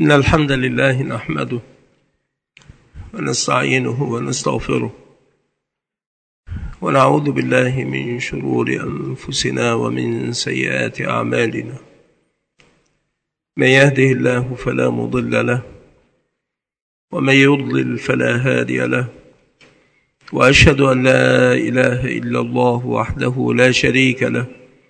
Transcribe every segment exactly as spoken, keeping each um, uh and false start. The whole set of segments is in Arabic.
إن الحمد لله نحمده ونستعينه ونستغفره ونعوذ بالله من شرور أنفسنا ومن سيئات أعمالنا. من يهده الله فلا مضل له ومن يضلل فلا هادي له، وأشهد أن لا إله إلا الله وحده لا شريك له،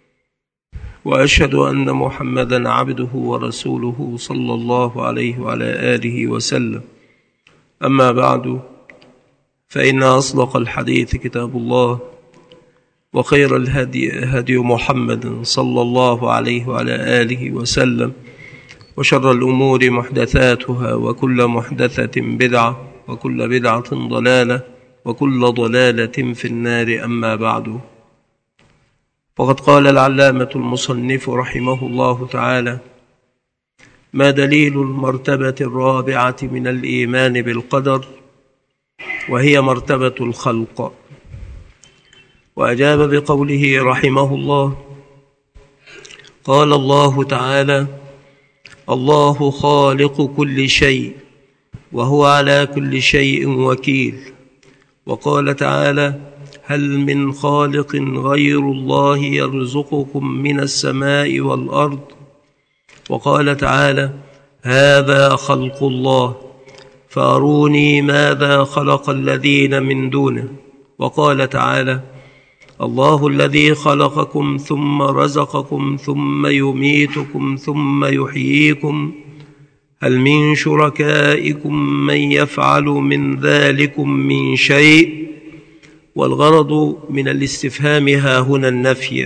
وأشهد أن محمدا عبده ورسوله صلى الله عليه وعلى آله وسلم. أما بعد، فإن أصدق الحديث كتاب الله، وخير الهدي هدي محمد صلى الله عليه وعلى آله وسلم، وشر الأمور محدثاتها، وكل محدثة بدعة، وكل بدعة ضلالة، وكل ضلالة في النار. أما بعد، فقد قال العلامة المصنف رحمه الله تعالى: ما دليل المرتبة الرابعة من الإيمان بالقدر، وهي مرتبة الخلق؟ وأجاب بقوله رحمه الله: قال الله تعالى: الله خالق كل شيء وهو على كل شيء وكيل. وقال تعالى: هل من خالق غير الله يرزقكم من السماء والأرض؟ وقال تعالى: هذا خلق الله فأروني ماذا خلق الذين من دونه. وقال تعالى: الله الذي خلقكم ثم رزقكم ثم يميتكم ثم يحييكم، هل من شركائكم من يفعل من ذلكم من شيء؟ والغرض من الاستفهام ها هنا النفي.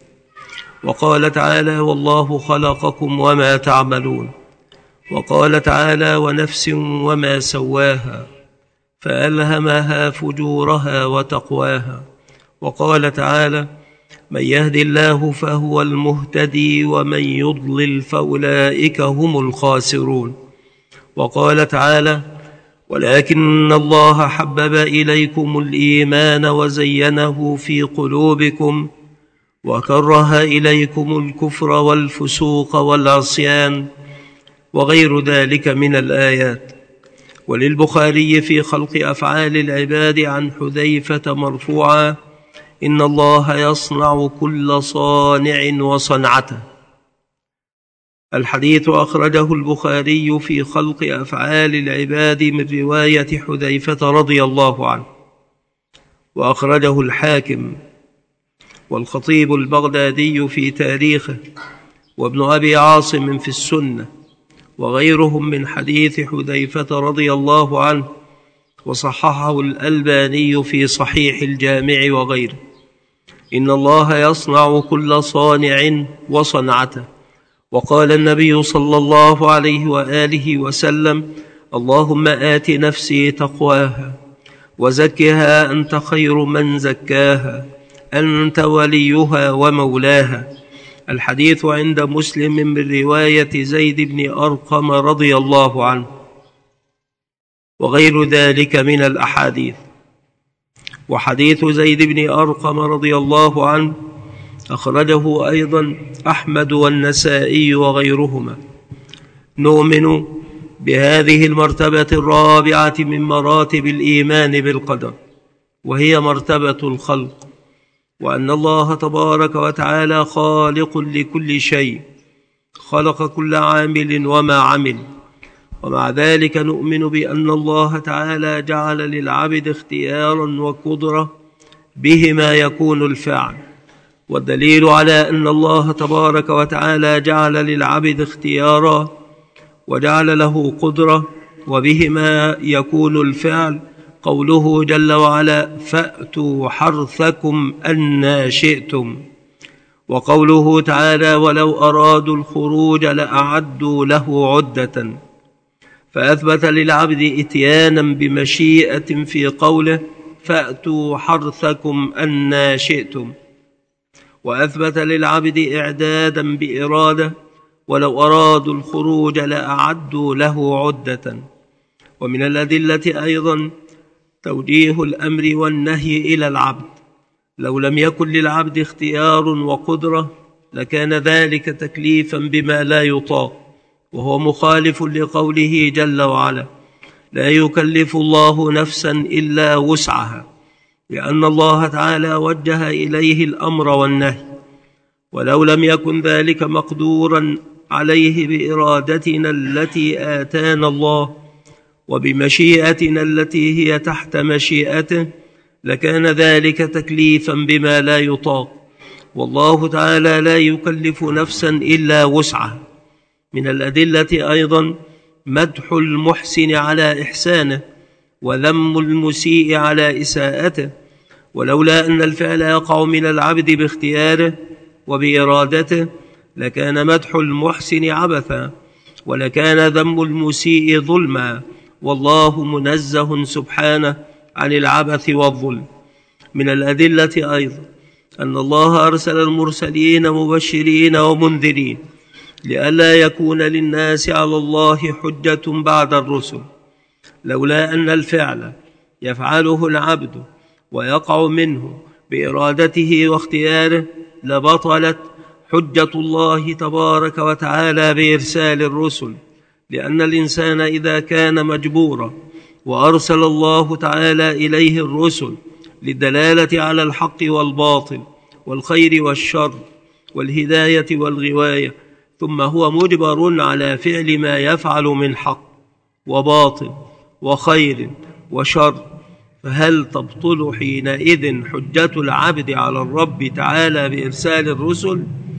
وقال تعالى: والله خلقكم وما تعملون. وقال تعالى: ونفس وما سواها فألهمها فجورها وتقواها. وقال تعالى: من يهد الله فهو المهتدي ومن يضلل فأولئك هم الخاسرون. وقال تعالى: ولكن الله حبب إليكم الإيمان وزينه في قلوبكم وكره إليكم الكفر والفسوق والعصيان، وغير ذلك من الآيات. وللبخاري في خلق أفعال العباد عن حذيفة مرفوعا: إن الله يصنع كل صانع وصنعته. الحديث أخرجه البخاري في خلق أفعال العباد من رواية حذيفة رضي الله عنه، وأخرجه الحاكم والخطيب البغدادي في تاريخه، وابن أبي عاصم في السنة، وغيرهم من حديث حذيفة رضي الله عنه، وصححه الألباني في صحيح الجامع وغيره. إن الله يصنع كل صانع وصنعته. وقال النبي صلى الله عليه وآله وسلم: اللهم آت نفسي تقواها وزكها أنت خير من زكاها، أنت وليها ومولاها. الحديث عند مسلم من رواية زيد بن أرقم رضي الله عنه، وغير ذلك من الأحاديث. وحديث زيد بن أرقم رضي الله عنه أخرجه أيضا أحمد والنسائي وغيرهما. نؤمن بهذه المرتبة الرابعة من مراتب الإيمان بالقدر، وهي مرتبة الخلق، وأن الله تبارك وتعالى خالق لكل شيء، خلق كل عامل وما عمل. ومع ذلك نؤمن بأن الله تعالى جعل للعبد اختيارا وقدرة بهما يكون الفعل. والدليل على أن الله تبارك وتعالى جعل للعبد اختيارا وجعل له قدرة وبهما يكون الفعل قوله جل وعلا: فأتوا حرثكم أنى شئتم. وقوله تعالى: ولو أرادوا الخروج لأعدوا له عدة. فأثبت للعبد إتيانا بمشيئة في قوله: فأتوا حرثكم أنى شئتم. وأثبت للعبد إعدادا بإرادة: ولو أرادوا الخروج لأعدوا له عدة. ومن الأدلة أيضا توجيه الأمر والنهي إلى العبد. لو لم يكن للعبد اختيار وقدرة لكان ذلك تكليفا بما لا يطاق، وهو مخالف لقوله جل وعلا: لا يكلف الله نفسا إلا وسعها، لأن الله تعالى وجه إليه الأمر والنهي، ولو لم يكن ذلك مقدورا عليه بإرادتنا التي آتانا الله وبمشيئتنا التي هي تحت مشيئته لكان ذلك تكليفا بما لا يطاق، والله تعالى لا يكلف نفسا إلا وسعها. من الأدلة أيضا مدح المحسن على إحسانه وذم المسيء على إساءته، ولولا أن الفعل يقع من العبد باختياره وبإرادته لكان مدح المحسن عبثا، ولكان ذم المسيء ظلما، والله منزه سبحانه عن العبث والظلم. من الأدلة أيضا أن الله أرسل المرسلين مبشرين ومنذرين لئلا يكون للناس على الله حجة بعد الرسل، لولا أن الفعل يفعله العبد ويقع منه بإرادته واختياره لبطلت حجة الله تبارك وتعالى بإرسال الرسل، لأن الإنسان إذا كان مجبورا وأرسل الله تعالى إليه الرسل للدلالة على الحق والباطل والخير والشر والهداية والغواية، ثم هو مجبر على فعل ما يفعل من حق وباطل وخير وشر، فهل تبطل حينئذ حجة العبد على الرب تعالى بإرسال الرسل؟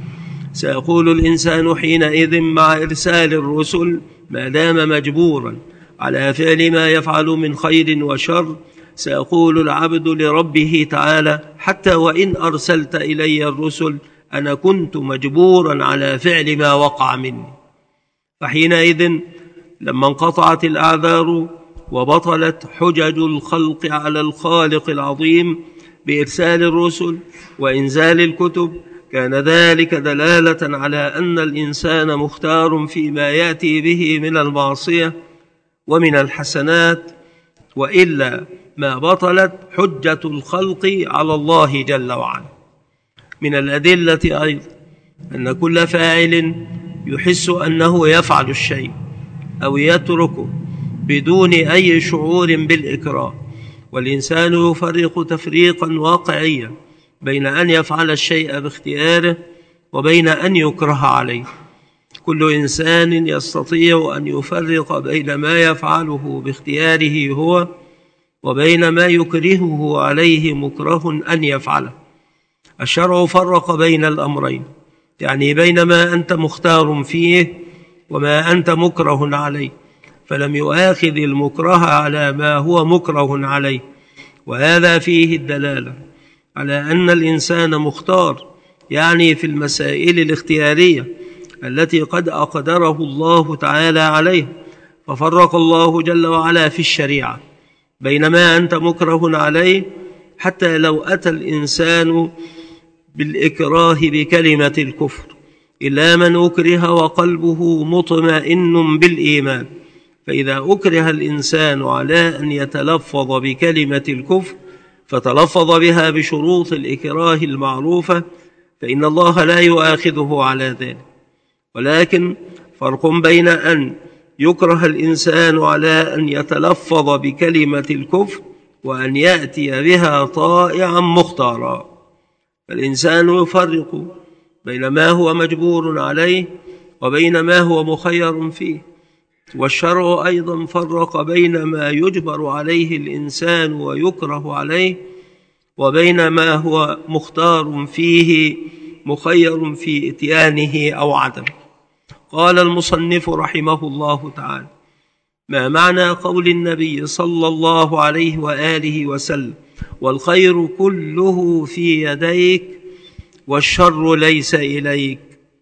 سيقول الإنسان حينئذ مع إرسال الرسل ما دام مجبورا على فعل ما يفعل من خير وشر، سيقول العبد لربه تعالى: حتى وإن أرسلت إلي الرسل أنا كنت مجبورا على فعل ما وقع مني. فحينئذ لما انقطعت الأعذار وبطلت حجج الخلق على الخالق العظيم بإرسال الرسل وإنزال الكتب، كان ذلك دلالة على أن الإنسان مختار فيما يأتي به من المعصية ومن الحسنات، وإلا ما بطلت حجة الخلق على الله جل وعلا. من الأدلة أيضا أن كل فاعل يحس أنه يفعل الشيء أو يتركه بدون أي شعور بالإكراه، والإنسان يفرق تفريقا واقعيا بين أن يفعل الشيء باختياره وبين أن يكره عليه. كل إنسان يستطيع أن يفرق بين ما يفعله باختياره هو وبين ما يكرهه عليه مكره أن يفعله. الشرع فرق بين الأمرين، يعني بين ما أنت مختار فيه وما أنت مكره عليه، فلم يؤاخذ المكره على ما هو مكره عليه، وهذا فيه الدلالة على أن الإنسان مختار، يعني في المسائل الاختيارية التي قد أقدره الله تعالى عليه. ففرق الله جل وعلا في الشريعة بين ما أنت مكره عليه، حتى لو أتى الإنسان بالإكراه بكلمة الكفر، إلا من أكره وقلبه مطمئن بالإيمان، فإذا أكره الإنسان على أن يتلفظ بكلمة الكفر فتلفظ بها بشروط الإكراه المعروفة فإن الله لا يؤاخذه على ذلك. ولكن فرق بين أن يكره الإنسان على أن يتلفظ بكلمة الكفر وأن يأتي بها طائعا مختارا. فالإنسان يفرق بين ما هو مجبور عليه وبين ما هو مخير فيه، والشرع أيضا فرق بين ما يجبر عليه الإنسان ويكره عليه وبين ما هو مختار فيه مخير في إتيانه أو عدم. قال المصنف رحمه الله تعالى: ما معنى قول النبي صلى الله عليه وآله وسلم: والخير كله في يديك والشر ليس إليك؟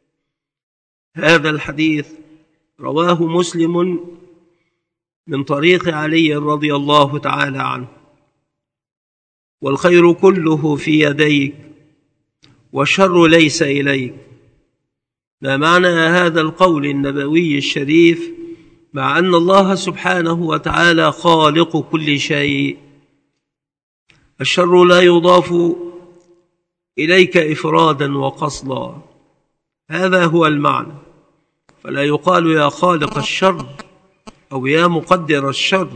هذا الحديث رواه مسلم من طريق علي رضي الله تعالى عنه: والخير كله في يديك والشر ليس إليك. ما معنى هذا القول النبوي الشريف مع أن الله سبحانه وتعالى خالق كل شيء؟ الشر لا يضاف إليك إفرادا وقصدا، هذا هو المعنى. فلا يقال يا خالق الشر أو يا مقدر الشر.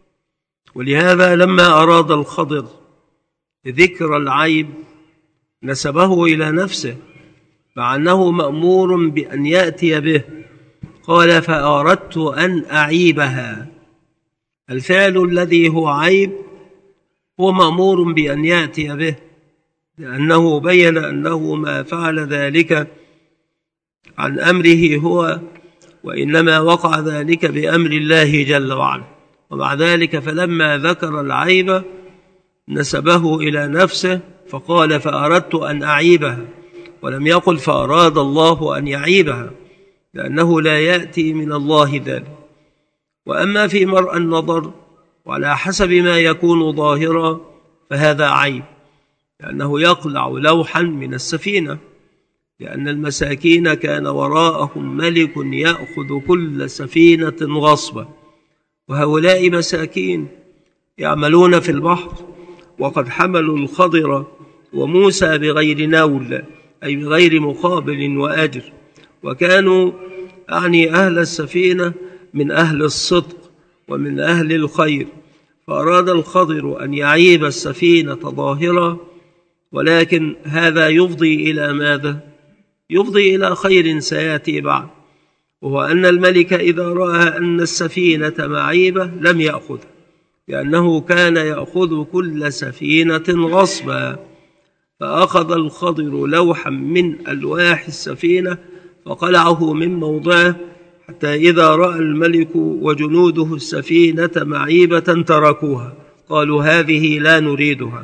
ولهذا لما أراد الخضر ذكر العيب نسبه إلى نفسه، مع أنه مأمور بأن يأتي به. قال فأردت أن أعيبها. الفعل الذي هو عيب هو مأمور بأن يأتي به، لأنه بين أنه ما فعل ذلك عن أمره هو، وإنما وقع ذلك بأمر الله جل وعلا. ومع ذلك فلما ذكر العيب نسبه إلى نفسه، فقال فأردت أن أعيبها، ولم يقل فأراد الله أن يعيبها، لأنه لا يأتي من الله ذلك. وأما في مرء النظر وعلى حسب ما يكون ظاهرا فهذا عيب، لأنه يقلع لوحا من السفينة، لأن المساكين كان وراءهم ملك يأخذ كل سفينة غصبا، وهؤلاء مساكين يعملون في البحر، وقد حملوا الخضر وموسى بغير نول، أي بغير مقابل وأجر، وكانوا أعني أهل السفينة من أهل الصدق ومن أهل الخير. فأراد الخضر أن يعيب السفينة ظاهرة، ولكن هذا يفضي إلى ماذا؟ يفضي إلى خير سيأتي بعد، وهو أن الملك إذا رأى أن السفينة معيبة لم يأخذ، لأنه كان يأخذ كل سفينة غصبا. فأخذ الخضر لوحا من ألواح السفينة فقلعه من موضعه، حتى إذا رأى الملك وجنوده السفينة معيبة تركوها، قالوا هذه لا نريدها.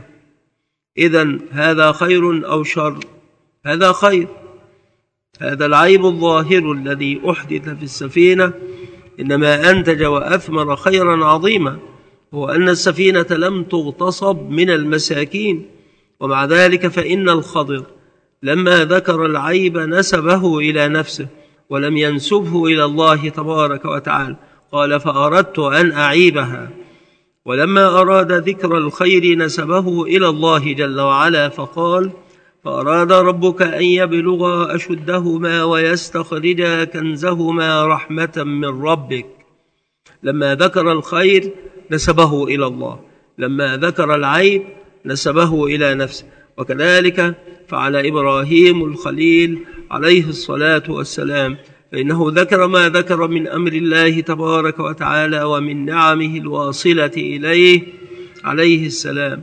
إذن هذا خير أو شر؟ هذا خير. هذا العيب الظاهر الذي أحدث في السفينة إنما أنتج وأثمر خيرا عظيما، هو أن السفينة لم تغتصب من المساكين. ومع ذلك فإن الخضر لما ذكر العيب نسبه إلى نفسه ولم ينسبه إلى الله تبارك وتعالى، قال فأردت أن أعيبها. ولما أراد ذكر الخير نسبه إلى الله جل وعلا، فقال فأراد ربك أن يبلغا أشدهما ويستخرجا كنزهما رحمة من ربك. لما ذكر الخير نسبه إلى الله، لما ذكر العيب نسبه إلى نفسه. وكذلك فعل إبراهيم الخليل عليه الصلاة والسلام، فإنه ذكر ما ذكر من أمر الله تبارك وتعالى ومن نعمه الواصلة إليه عليه السلام.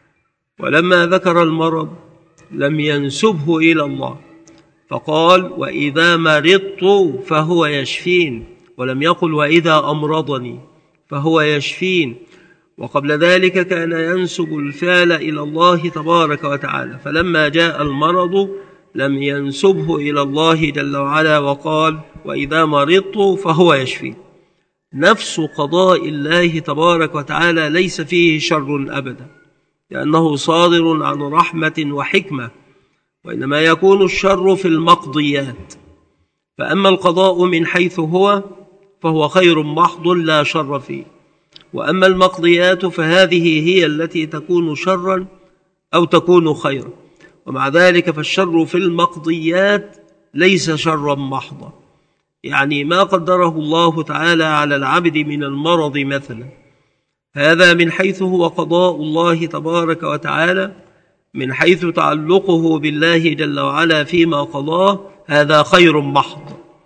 ولما ذكر المرض لم ينسبه إلى الله، فقال وإذا مرضت فهو يشفين، ولم يقل وإذا أمرضني فهو يشفين. وقبل ذلك كان ينسب الفعل إلى الله تبارك وتعالى، فلما جاء المرض لم ينسبه إلى الله جل وعلا وقال وإذا مرضت فهو يشفين. نفس قضاء الله تبارك وتعالى ليس فيه شر أبدا، لأنه صادر عن رحمة وحكمة، وإنما يكون الشر في المقضيات. فأما القضاء من حيث هو فهو خير محض لا شر فيه، وأما المقضيات فهذه هي التي تكون شرا أو تكون خيرا. ومع ذلك فالشر في المقضيات ليس شرا محضا، يعني ما قدره الله تعالى على العبد من المرض مثلا، هذا من حيث هو قضاء الله تبارك وتعالى، من حيث تعلقه بالله جل وعلا فيما قضاه، هذا خير محض،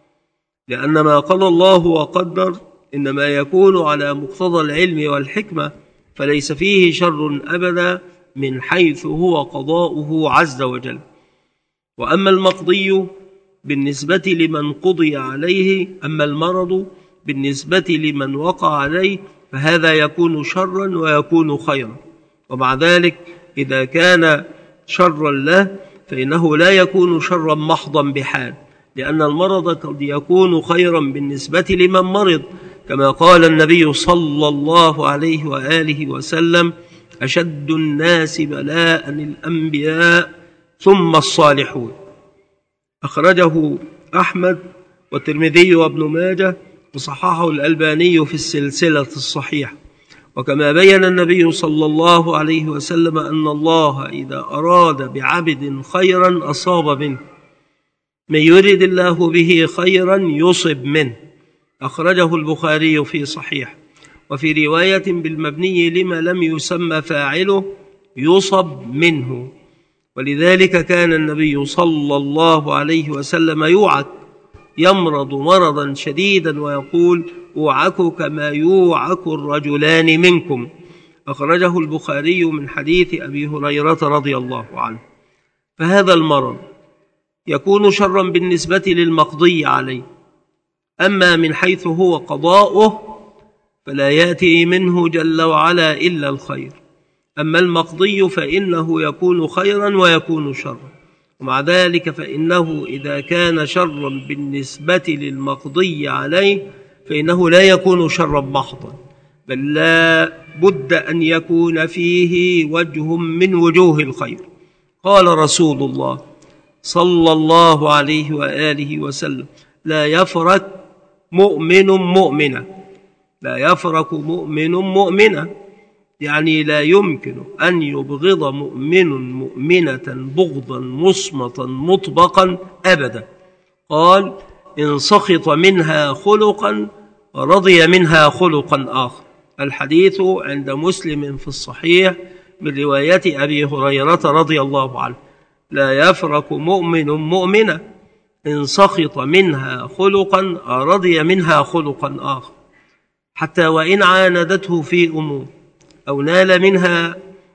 لأن ما قضى الله وقدر إنما يكون على مقتضى العلم والحكمة، فليس فيه شر أبدا من حيث هو قضاؤه عز وجل. وأما المقضي بالنسبة لمن قضي عليه، أما المرض بالنسبة لمن وقع عليه، فهذا يكون شرا ويكون خيرا. ومع ذلك إذا كان شرا له فإنه لا يكون شرا محضا بحال، لأن المرض قد يكون خيرا بالنسبة لمن مرض، كما قال النبي صلى الله عليه وآله وسلم أشد الناس بلاء الأنبياء ثم الصالحون. أخرجه أحمد والترمذي وابن ماجه، وصححه الألباني في السلسلة الصحيحة. وكما بين النبي صلى الله عليه وسلم أن الله إذا أراد بعبد خيرا أصاب منه، من يرد الله به خيرا يصب منه، أخرجه البخاري في صحيح. وفي رواية بالمبني لما لم يسمى فاعله يصب منه. ولذلك كان النبي صلى الله عليه وسلم يوعك، يمرض مرضا شديدا ويقول: أوعك كما يوعك الرجلان منكم، أخرجه البخاري من حديث أبي هريرة رضي الله عنه. فهذا المرض يكون شرا بالنسبة للمقضي عليه، أما من حيث هو قضاؤه فلا يأتي منه جل وعلا إلا الخير. أما المقضي فإنه يكون خيرا ويكون شرا، ومع ذلك فإنه إذا كان شرا بالنسبة للمقضي عليه فإنه لا يكون شرا محضا، بل لا بد أن يكون فيه وجه من وجوه الخير. قال رسول الله صلى الله عليه وآله وسلم: لا يفرق مؤمن مؤمنة، لا يفرق مؤمن مؤمنة، يعني لا يمكن أن يبغض مؤمن مؤمنة بغضا مصمتا مطبقا أبدا. قال: إن سخط منها خلقا رضي منها خلقا آخر. الحديث عند مسلم في الصحيح من رواية أبي هريرة رضي الله عنه: لا يفرق مؤمن مؤمنة، إن سخط منها خلقا رضي منها خلقا آخر، حتى وإن عاندته في أمور أو نال منها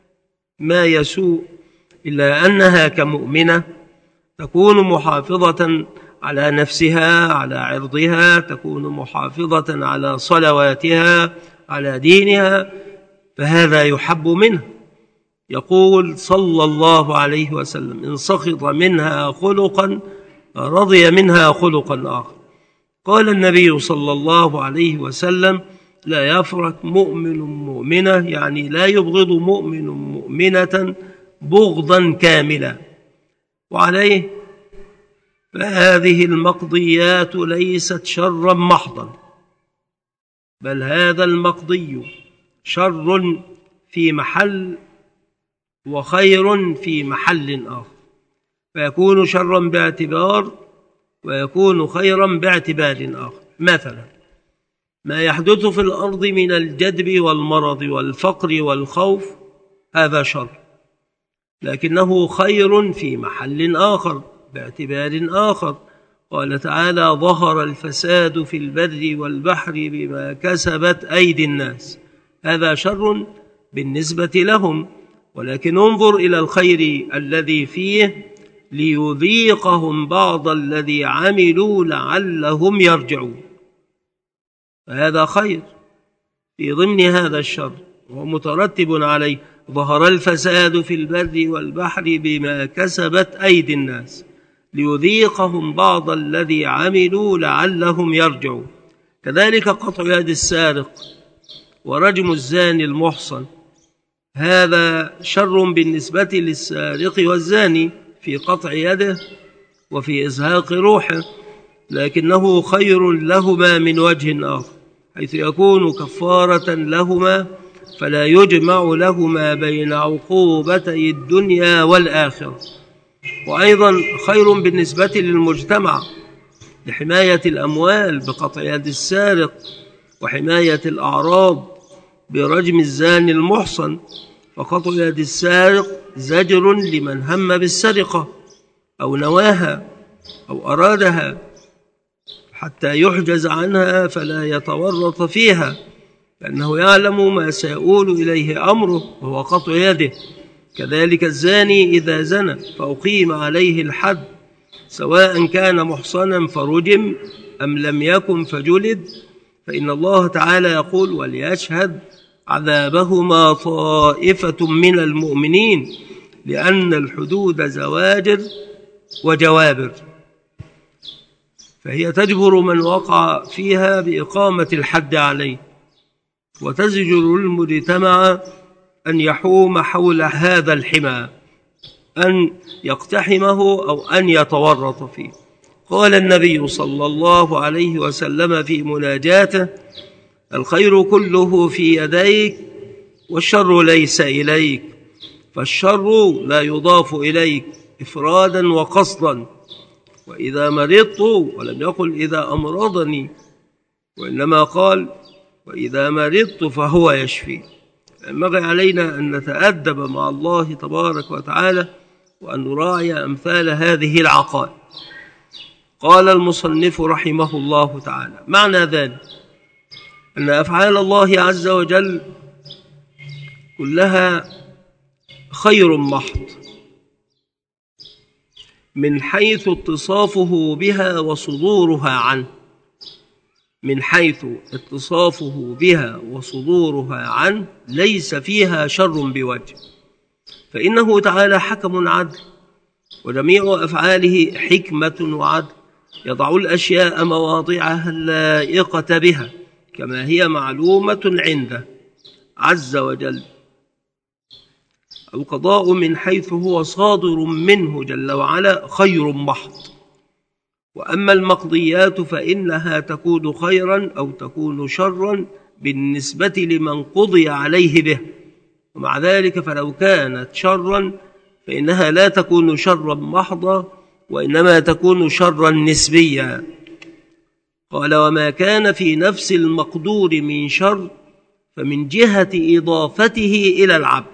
ما يسوء، إلا أنها كمؤمنة تكون محافظة على نفسها، على عرضها، تكون محافظة على صلواتها، على دينها، فهذا يحب منه. يقول صلى الله عليه وسلم: إن سخط منها خلقا رضي منها خلقا آخر. قال النبي صلى الله عليه وسلم: لا يفرق مؤمن مؤمنة، يعني لا يبغض مؤمن مؤمنة بغضا كاملا. وعليه فهذه المقضيات ليست شرا محضا، بل هذا المقضي شر في محل وخير في محل آخر، فيكون شرا باعتبار ويكون خيرا باعتبار آخر. مثلا ما يحدث في الأرض من الجدب والمرض والفقر والخوف هذا شر، لكنه خير في محل آخر باعتبار آخر. قال تعالى: ظهر الفساد في البر والبحر بما كسبت أيدي الناس. هذا شر بالنسبة لهم، ولكن انظر إلى الخير الذي فيه ليذيقهم بعض الذي عملوا لعلهم يرجعون، فهذا خير في ضمن هذا الشر ومترتب عليه. ظهر الفساد في البر والبحر بما كسبت أيدي الناس ليذيقهم بعض الذي عملوا لعلهم يرجعون. كذلك قطع يد السارق ورجم الزاني المحصن، هذا شر بالنسبة للسارق والزاني في قطع يده وفي إزهاق روحه، لكنه خير لهما من وجه آخر، حيث يكون كفارة لهما، فلا يجمع لهما بين عقوبتي الدنيا والآخرة. وأيضا خير بالنسبة للمجتمع لحماية الأموال بقطع يد السارق، وحماية الأعراض برجم الزاني المحصن. فقطع يد السارق زجر لمن هم بالسرقة أو نواها أو أرادها حتى يحجز عنها فلا يتورط فيها، لأنه يعلم ما سيؤول إليه أمره وهو قطع يده. كذلك الزاني إذا زنى فأقيم عليه الحد، سواء كان محصنا فرجم أم لم يكن فجلد، فإن الله تعالى يقول: وليشهد عذابهما طائفة من المؤمنين، لأن الحدود زواجر وجوابر، فهي تجبر من وقع فيها بإقامة الحد عليه، وتزجر المجتمع أن يحوم حول هذا الحمى، أن يقتحمه أو أن يتورط فيه. قال النبي صلى الله عليه وسلم في مناجاته: الخير كله في يديك والشر ليس إليك، فالشر لا يضاف إليك إفرادا وقصدا، وإذا مرضت، ولم يقل إذا أمرضني، وإنما قال وإذا مرضت فهو يشفي. ينبغي علينا أن نتأدب مع الله تبارك وتعالى وأن نراعي أمثال هذه العقائد. قال المصنف رحمه الله تعالى: معنى ذلك أن أفعال الله عز وجل كلها خير محض من حيث اتصافه بها وصدورها عنه، من حيث اتصافه بها وصدورها عنه ليس فيها شر بوجه، فإنه تعالى حكم عدل، وجميع أفعاله حكمة وعدل، يضع الأشياء مواضعها اللائقة بها كما هي معلومة عنده عز وجل. القضاء من حيث هو صادر منه جل وعلا خير محض، وأما المقضيات فإنها تكون خيرا أو تكون شرا بالنسبة لمن قضي عليه به، ومع ذلك فلو كانت شرا فإنها لا تكون شرا محضا، وإنما تكون شرا نسبيا. قال: وما كان في نفس المقدور من شر فمن جهة إضافته إلى العبد،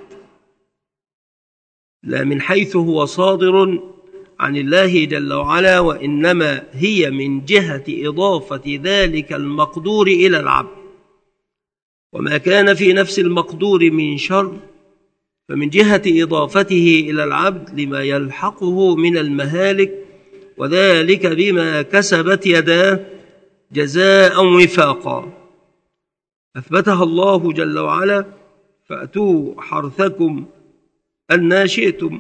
لا من حيث هو صادر عن الله جل وعلا، وإنما هي من جهة إضافة ذلك المقدور إلى العبد. وما كان في نفس المقدور من شر فمن جهة إضافته إلى العبد لما يلحقه من المهالك، وذلك بما كسبت يداه جزاء وفاقا. أثبتها الله جل وعلا: فأتوا حرثكم أنى شئتم.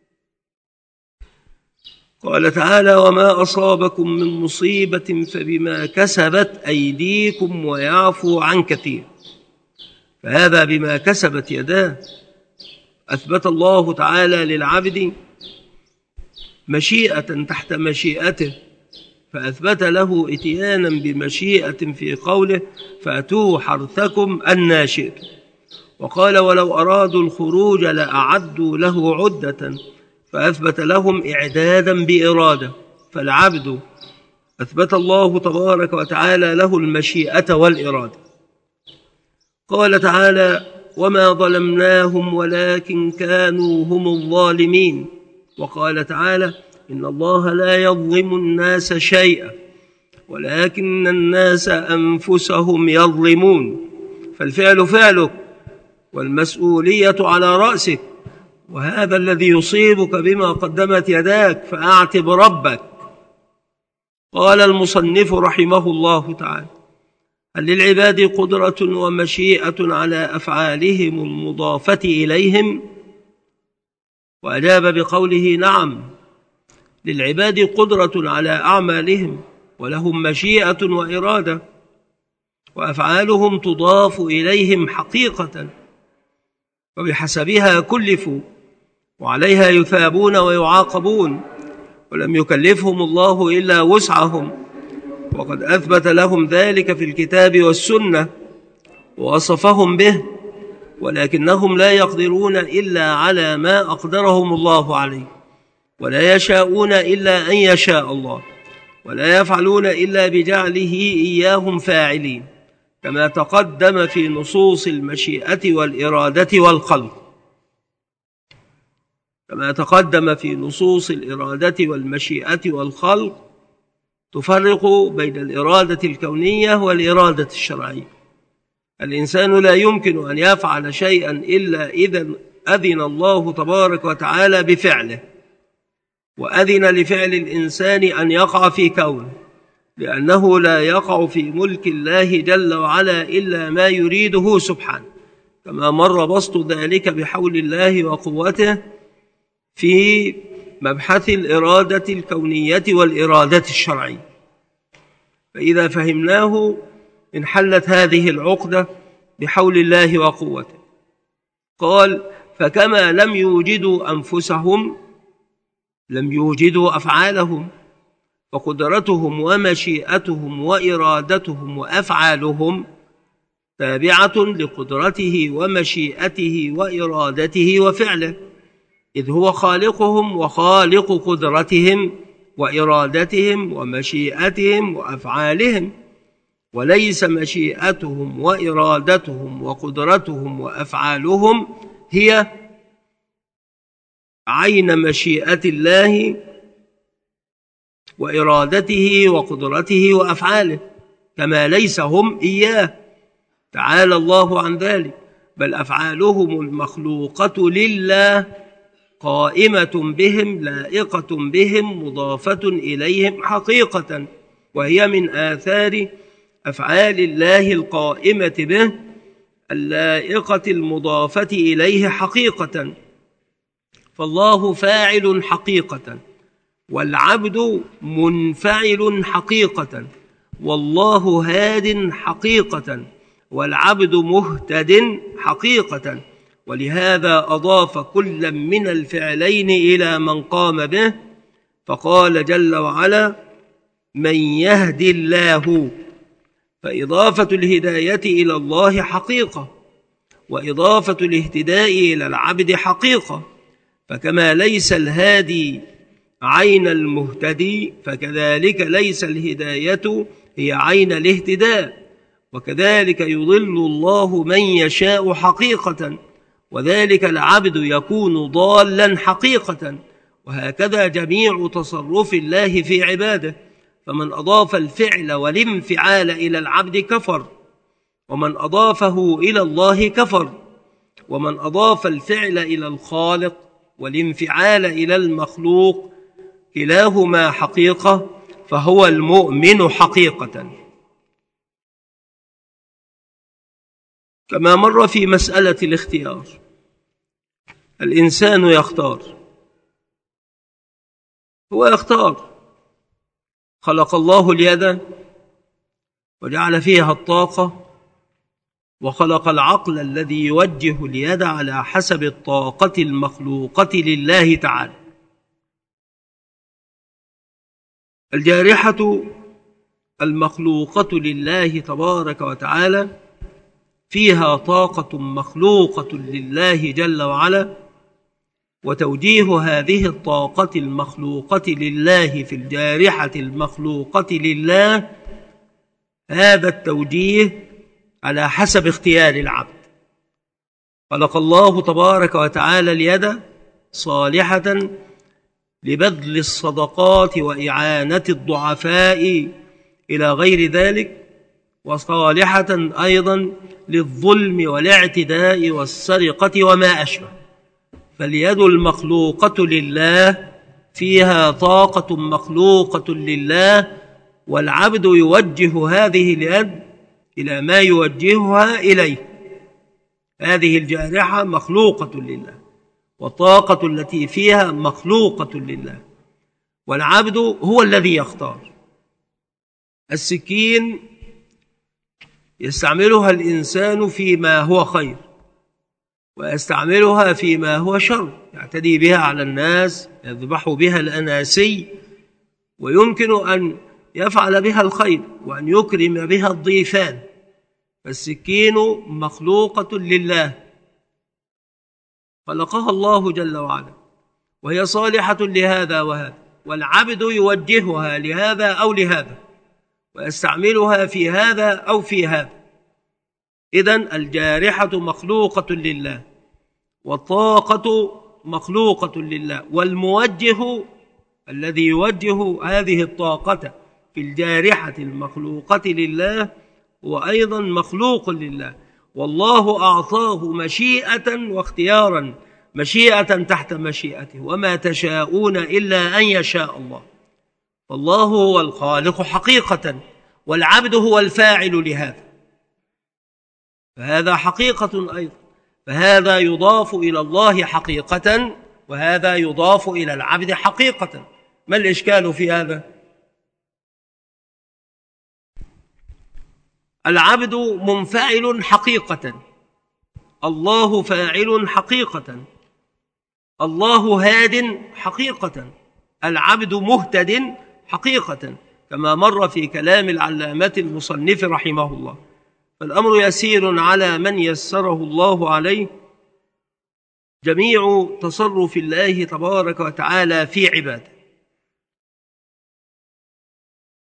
قال تعالى: وما أصابكم من مصيبة فبما كسبت أيديكم ويعفو عن كثير. فهذا بما كسبت يداه. أثبت الله تعالى للعبد مشيئة تحت مشيئته، فأثبت له إتيانا بمشيئة في قوله: فأتوا حرثكم أنى شئتم. وقال: ولو أرادوا الخروج لأعدوا له عدة، فأثبت لهم إعدادا بإرادة. فالعبد أثبت الله تبارك وتعالى له المشيئة والإرادة. قال تعالى: وما ظلمناهم ولكن كانوا هم الظالمين. وقال تعالى: إن الله لا يظلم الناس شيئا ولكن الناس أنفسهم يظلمون. فالفعل فعلك والمسؤولية على رأسك، وهذا الذي يصيبك بما قدمت يداك، فأعتب ربك. قال المصنف رحمه الله تعالى: هل للعباد قدرة ومشيئة على أفعالهم المضافة إليهم؟ وأجاب بقوله: نعم، للعباد قدرة على أعمالهم، ولهم مشيئة وإرادة، وأفعالهم تضاف إليهم حقيقة، وبحسبها كلفوا، وعليها يثابون ويعاقبون، ولم يكلفهم الله إلا وسعهم، وقد أثبت لهم ذلك في الكتاب والسنة ووصفهم به، ولكنهم لا يقدرون إلا على ما أقدرهم الله عليه، ولا يشاءون إلا أن يشاء الله، ولا يفعلون إلا بجعله إياهم فاعلين، كما تقدم في نصوص المشيئة والإرادة والخلق كما تقدم في نصوص الإرادة والمشيئة والخلق تفرق بين الإرادة الكونية والإرادة الشرعية. الإنسان لا يمكن أن يفعل شيئا إلا إذا أذن الله تبارك وتعالى بفعله، وأذن لفعل الإنسان أن يقع في كونه، لأنه لا يقع في ملك الله جل وعلا إلا ما يريده سبحانه، كما مر بسط ذلك بحول الله وقوته في مبحث الإرادة الكونية والإرادة الشرعية. فإذا فهمناه انحلت هذه العقدة بحول الله وقوته. قال: فكما لم يوجدوا أنفسهم لم يوجدوا أفعالهم، فقدرتهم ومشيئتهم وإرادتهم وأفعالهم تابعة لقدرته ومشيئته وإرادته وفعله، إذ هو خالقهم وخالق قدرتهم وإرادتهم ومشيئتهم وأفعالهم، وليس مشيئتهم وإرادتهم وقدرتهم وأفعالهم هي عين مشيئة الله وإرادته وقدرته وأفعاله، كما ليس هم إياه تعالى الله عن ذلك، بل أفعالهم المخلوقة لله قائمة بهم لائقة بهم مضافة إليهم حقيقة، وهي من آثار أفعال الله القائمة به اللائقة المضافة إليه حقيقة. فالله فاعل حقيقة، والعبد منفعل حقيقة، والله هاد حقيقة، والعبد مهتد حقيقة. ولهذا أضاف كل من الفعلين إلى من قام به، فقال جل وعلا: من يهد الله. فإضافة الهداية إلى الله حقيقة، وإضافة الاهتداء إلى العبد حقيقة. فكما ليس الهادي عين المهتدي، فكذلك ليس الهداية هي عين الاهتداء. وكذلك يضل الله من يشاء حقيقة، وذلك العبد يكون ضالا حقيقة. وهكذا جميع تصرف الله في عباده، فمن أضاف الفعل والانفعال إلى العبد كفر، ومن أضافه إلى الله كفر، ومن أضاف الفعل إلى الخالق والانفعال إلى المخلوق كلاهما حقيقة، فهو المؤمن حقيقة. كما مر في مسألة الاختيار، الإنسان يختار، هو يختار. خلق الله اليد وجعل فيها الطاقة، وخلق العقل الذي يوجه اليد على حسب الطاقة المخلوقة لله تعالى. الجارحة المخلوقة لله تبارك وتعالى فيها طاقة مخلوقة لله جل وعلا، وتوجيه هذه الطاقة المخلوقة لله في الجارحة المخلوقة لله، هذا التوجيه على حسب اختيار العبد. خلق الله تبارك وتعالى اليد صالحة لبذل الصدقات وإعانة الضعفاء إلى غير ذلك، وصالحة أيضا للظلم والاعتداء والسرقة وما أشبه. فاليد المخلوقة لله فيها طاقة مخلوقة لله، والعبد يوجه هذه اليد إلى ما يوجهها إليه. هذه الجارحة مخلوقة لله، والطاقة التي فيها مخلوقة لله، والعبد هو الذي يختار. السكين يستعملها الإنسان فيما هو خير، ويستعملها فيما هو شر، يعتدي بها على الناس، يذبح بها الأناسي، ويمكن أن يفعل بها الخير وأن يكرم بها الضيفان. فالسكين مخلوقة لله، خلقها الله جل وعلا، وهي صالحة لهذا وهذا، والعبد يوجهها لهذا أو لهذا، ويستعملها في هذا أو في هذا. إذن الجارحة مخلوقة لله، والطاقة مخلوقة لله، والموجه الذي يوجه هذه الطاقة في الجارحة المخلوقة لله هو أيضا مخلوق لله. والله أعطاه مشيئة واختيارا، مشيئة تحت مشيئته، وما تشاءون إلا أن يشاء الله. فالله هو الخالق حقيقة، والعبد هو الفاعل لهذا، فهذا حقيقة أيضا. فهذا يضاف إلى الله حقيقة، وهذا يضاف إلى العبد حقيقة. ما الإشكال في هذا؟ العبد منفعل حقيقة، الله فاعل حقيقة، الله هاد حقيقة، العبد مهتد حقيقة، كما مر في كلام العلامة المصنف رحمه الله. فالأمر يسير على من يسره الله عليه. جميع تصرف الله تبارك وتعالى في عباده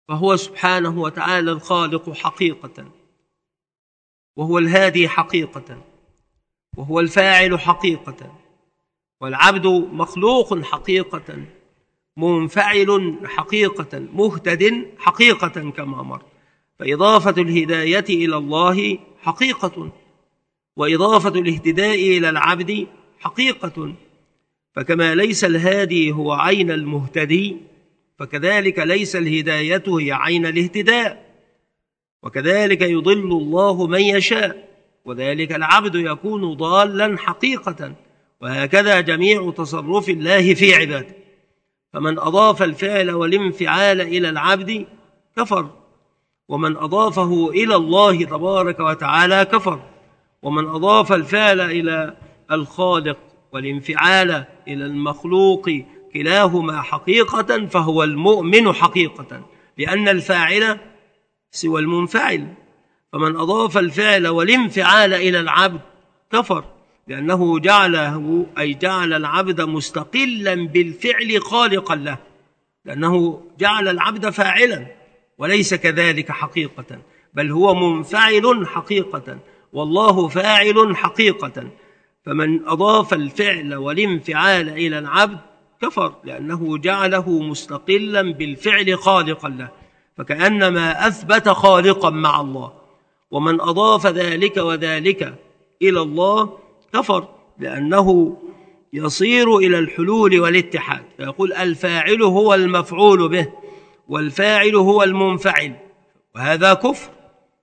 فهو سبحانه وتعالى الخالق حقيقة، وهو الهادي حقيقة، وهو الفاعل حقيقة، والعبد مخلوق حقيقة، منفعل حقيقة، مهتد حقيقة كما مر. فإضافة الهداية إلى الله حقيقة، وإضافة الاهتداء إلى العبد حقيقة. فكما ليس الهادي هو عين المهتدي، فكذلك ليس الهداية هي عين الاهتداء. وكذلك يضل الله من يشاء، وذلك العبد يكون ضالا حقيقة. وهكذا جميع تصرف الله في عباده. فمن أضاف الفعل والانفعال إلى العبد كفر، ومن أضافه إلى الله تبارك وتعالى كفر، ومن أضاف الفعل إلى الخالق والانفعال إلى المخلوق كلاهما حقيقة فهو المؤمن حقيقة، لأن الفاعل سوى المنفعل. فمن أضاف الفعل والانفعال إلى العبد كفر، لأنه جعله أي جعل العبد مستقلا بالفعل خالقا له، لأنه جعل العبد فاعلا وليس كذلك حقيقة، بل هو منفعل حقيقة، والله فاعل حقيقة. فمن أضاف الفعل والانفعال إلى العبد كفر، لأنه جعله مستقلا بالفعل خالقا له، فكأنما أثبت خالقا مع الله. ومن أضاف ذلك وذلك إلى الله كفر، لأنه يصير إلى الحلول والاتحاد، فيقول الفاعل هو المفعول به، والفاعل هو المنفعل، وهذا كفر.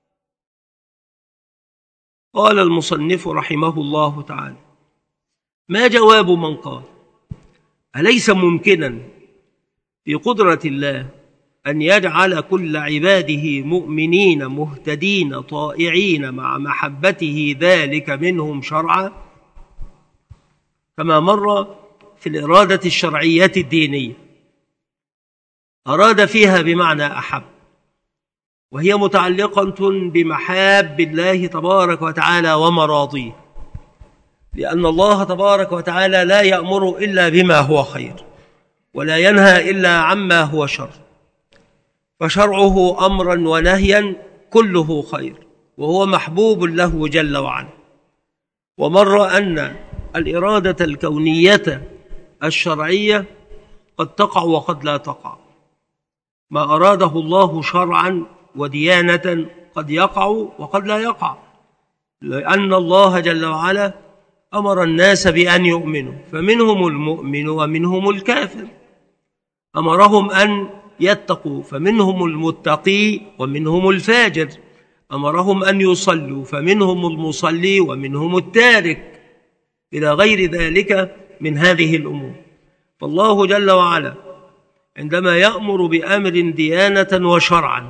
قال المصنف رحمه الله تعالى: ما جواب من قال أليس ممكنا في قدرة الله أن يجعل كل عباده مؤمنين مهتدين طائعين مع محبته ذلك منهم شرعا، كما مر في الإرادة الشرعية الدينية؟ أراد فيها بمعنى أحب، وهي متعلقة بمحاب الله تبارك وتعالى ومراضيه، لأن الله تبارك وتعالى لا يأمر إلا بما هو خير، ولا ينهى إلا عما هو شر، فشرعه أمرا ونهيا كله خير، وهو محبوب له جل وعلا. ومر أن الإرادة الكونية الشرعية قد تقع وقد لا تقع. ما أراده الله شرعا وديانة قد يقع وقد لا يقع، لأن الله جل وعلا أمر الناس بأن يؤمنوا، فمنهم المؤمن ومنهم الكافر. أمرهم أن يتقوا، فمنهم المتقي ومنهم الفاجر. أمرهم أن يصلوا، فمنهم المصلي ومنهم التارك، إلى غير ذلك من هذه الأمور. فالله جل وعلا عندما يأمر بأمر ديانة وشرعا،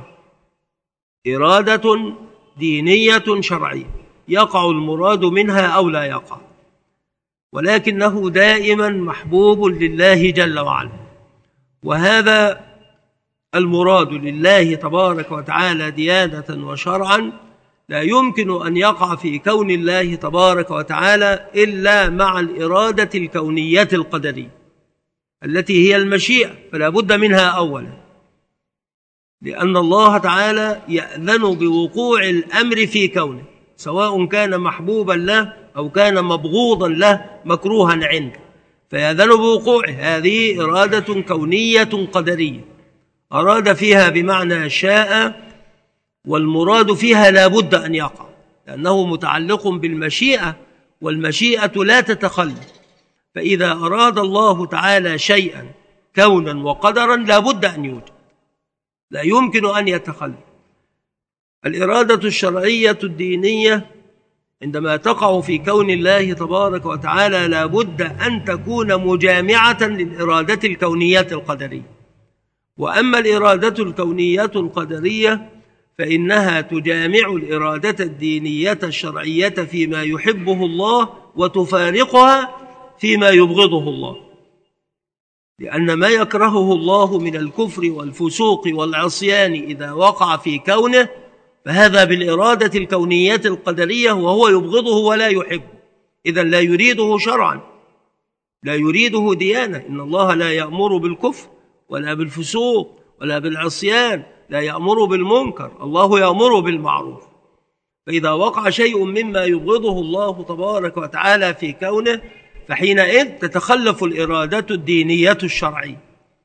إرادة دينية شرعية، يقع المراد منها أو لا يقع، ولكنه دائما محبوب لله جل وعلا. وهذا المراد لله تبارك وتعالى ديانة وشرعا لا يمكن أن يقع في كون الله تبارك وتعالى إلا مع الإرادة الكونية القدرية التي هي المشيئة، فلا بد منها أولا، لأن الله تعالى يأذن بوقوع الأمر في كونه، سواء كان محبوبا له أو كان مبغوضا له مكروها عنده، فيأذن بوقوعه. هذه إرادة كونية قدرية، أراد فيها بمعنى شاء، والمراد فيها لا بد أن يقع، لأنه متعلق بالمشيئة، والمشيئة لا تتخلف. فإذا أراد الله تعالى شيئا كونا وقدرا لا بد أن يوجد، لا يمكن أن يتخلف. الإرادة الشرعية الدينية عندما تقع في كون الله تبارك وتعالى لا بد أن تكون مجامعة للإرادة الكونية القدرية. وأما الإرادة الكونية القدرية فإنها تجامع الإرادة الدينية الشرعية فيما يحبه الله، وتفارقها فيما يبغضه الله، لأن ما يكرهه الله من الكفر والفسوق والعصيان إذا وقع في كونه فهذا بالإرادة الكونية القدرية، وهو يبغضه ولا يحبه، إذن لا يريده شرعا، لا يريده ديانة. إن الله لا يأمر بالكفر ولا بالفسوق ولا بالعصيان، لا يأمر بالمنكر، الله يأمر بالمعروف. فإذا وقع شيء مما يبغضه الله تبارك وتعالى في كونه فحينئذ تتخلف الإرادة الدينية الشرعية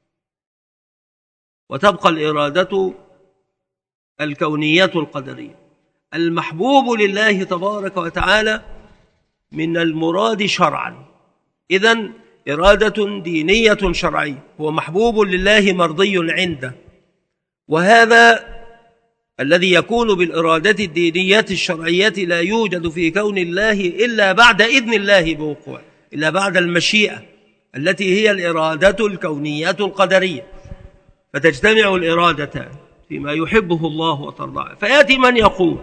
وتبقى الإرادة الكونية القدرية. المحبوب لله تبارك وتعالى من المراد شرعا، إذن إرادة دينية شرعية، هو محبوب لله مرضي عنده، وهذا الذي يكون بالإرادة الدينية الشرعية لا يوجد في كون الله إلا بعد إذن الله بوقوعه، إلا بعد المشيئة التي هي الإرادة الكونية القدرية، فتجتمع الإرادتان فيما يحبه الله وترضاه. فيأتي من يقول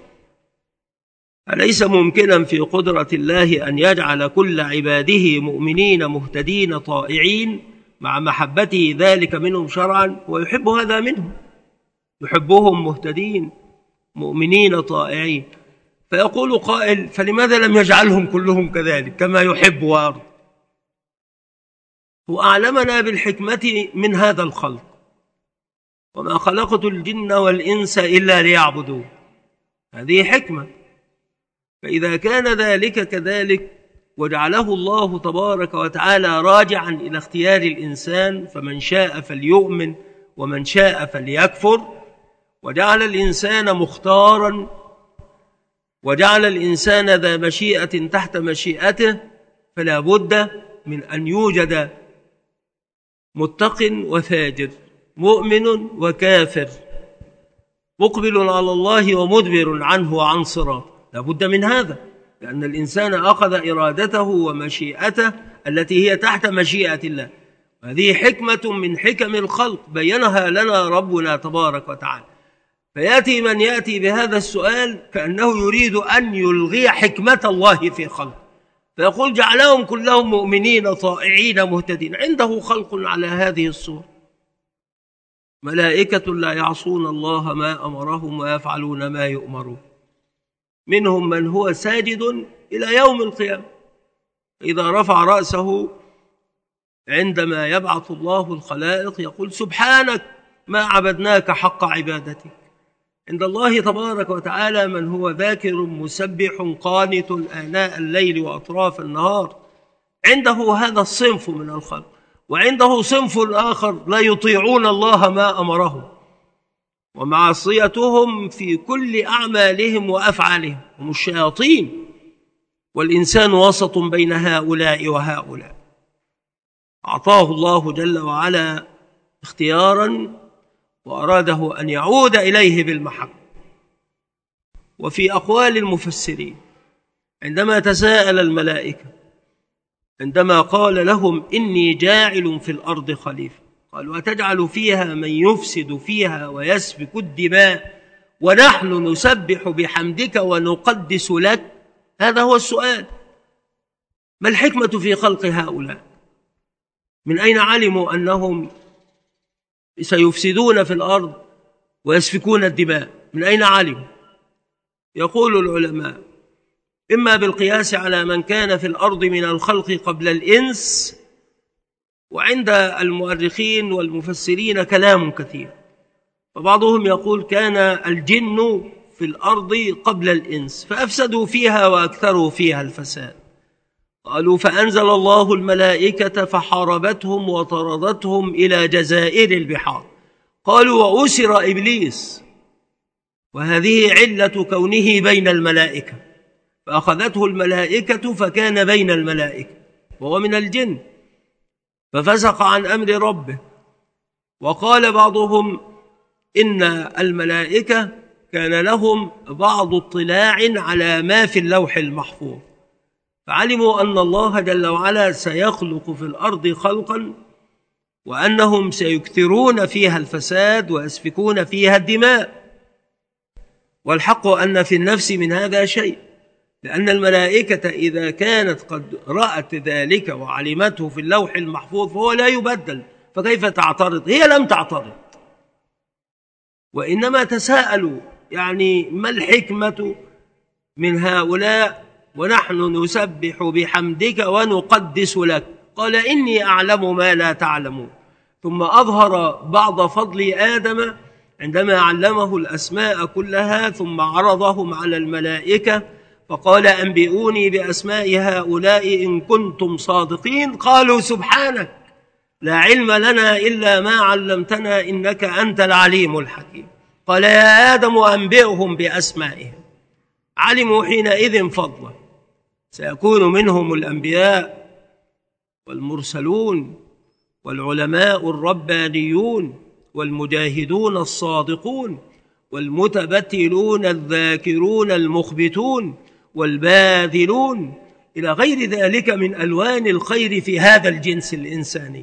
أليس ممكنا في قدرة الله أن يجعل كل عباده مؤمنين مهتدين طائعين مع محبته ذلك منهم شرعا، ويحب هذا منهم، يحبهم مهتدين مؤمنين طائعين. فيقول قائل فلماذا لم يجعلهم كلهم كذلك كما يحب ويرضى؟ وأعلمنا بالحكمة من هذا الخلق، وما خلقت الجن والإنس إلا ليعبدون، هذه حكمة. فإذا كان ذلك كذلك وجعله الله تبارك وتعالى راجعا إلى اختيار الإنسان، فمن شاء فليؤمن ومن شاء فليكفر، وجعل الإنسان مختارا وجعل الإنسان ذا مشيئة تحت مشيئته، فلا بد من أن يوجد متق وفاجر، مؤمن وكافر، مقبل على الله ومدبر عنه وعن صراط، لا بد من هذا، لأن الإنسان أخذ إرادته ومشيئته التي هي تحت مشيئة الله. هذه حكمة من حكم الخلق بينها لنا ربنا تبارك وتعالى. فيأتي من يأتي بهذا السؤال كأنه يريد أن يلغي حكمة الله في خلق، فيقول جعلهم كلهم مؤمنين طائعين مهتدين. عنده خلق على هذه الصورة، ملائكة لا يعصون الله ما أمرهم ويفعلون ما يؤمرون، منهم من هو ساجد إلى يوم القيامة، إذا رفع رأسه عندما يبعث الله الخلائق يقول سبحانك ما عبدناك حق عبادتك. عند الله تبارك وتعالى من هو ذاكر مسبح قانت آناء الليل وأطراف النهار، عنده هذا الصنف من الخلق. وعنده صنف آخر لا يطيعون الله ما أمرهم، ومعصيتهم في كل أعمالهم وأفعالهم، هم الشياطين، والإنسان وسط بين هؤلاء وهؤلاء. أعطاه الله جل وعلا اختيارا وأراده أن يعود إليه بالمحبة. وفي أقوال المفسرين عندما تساءل الملائكة عندما قال لهم إني جاعل في الأرض خليفة، قالوا أتجعل فيها من يفسد فيها ويسفك الدماء ونحن نسبح بحمدك ونقدس لك؟ هذا هو السؤال، ما الحكمة في خلق هؤلاء؟ من أين علموا أنهم سيفسدون في الأرض ويسفكون الدماء؟ من أين علموا؟ يقول العلماء إما بالقياس على من كان في الأرض من الخلق قبل الإنس، وعند المؤرخين والمفسرين كلام كثير، فبعضهم يقول كان الجن في الأرض قبل الإنس فأفسدوا فيها وأكثروا فيها الفساد، قالوا فأنزل الله الملائكة فحاربتهم وطردتهم إلى جزائر البحار، قالوا وأسر إبليس، وهذه علة كونه بين الملائكة، فأخذته الملائكة فكان بين الملائكة وهو من الجن ففسق عن أمر ربه. وقال بعضهم إن الملائكة كان لهم بعض اطلاع على ما في اللوح المحفوظ، فعلموا أن الله جل وعلا سيخلق في الأرض خلقا وأنهم سيكثرون فيها الفساد ويسفكون فيها الدماء. والحق أن في النفس من هذا شيء، لأن الملائكة إذا كانت قد رأت ذلك وعلمته في اللوح المحفوظ فهو لا يبدل، فكيف تعترض؟ هي لم تعترض، وإنما تساءلوا يعني ما الحكمة من هؤلاء ونحن نسبح بحمدك ونقدس لك؟ قال إني أعلم ما لا تعلمون. ثم أظهر بعض فضل آدم عندما علمه الأسماء كلها ثم عرضهم على الملائكة فقال أنبئوني بأسماء هؤلاء إن كنتم صادقين. قالوا سبحانك لا علم لنا إلا ما علمتنا إنك أنت العليم الحكيم. قال يا آدم أنبئهم بأسمائهم. علموا حينئذ فضلا سيكون منهم الأنبياء والمرسلون والعلماء الربانيون والمجاهدون الصادقون والمتبتلون الذاكرون المخبتون والباذلون إلى غير ذلك من ألوان الخير في هذا الجنس الإنساني.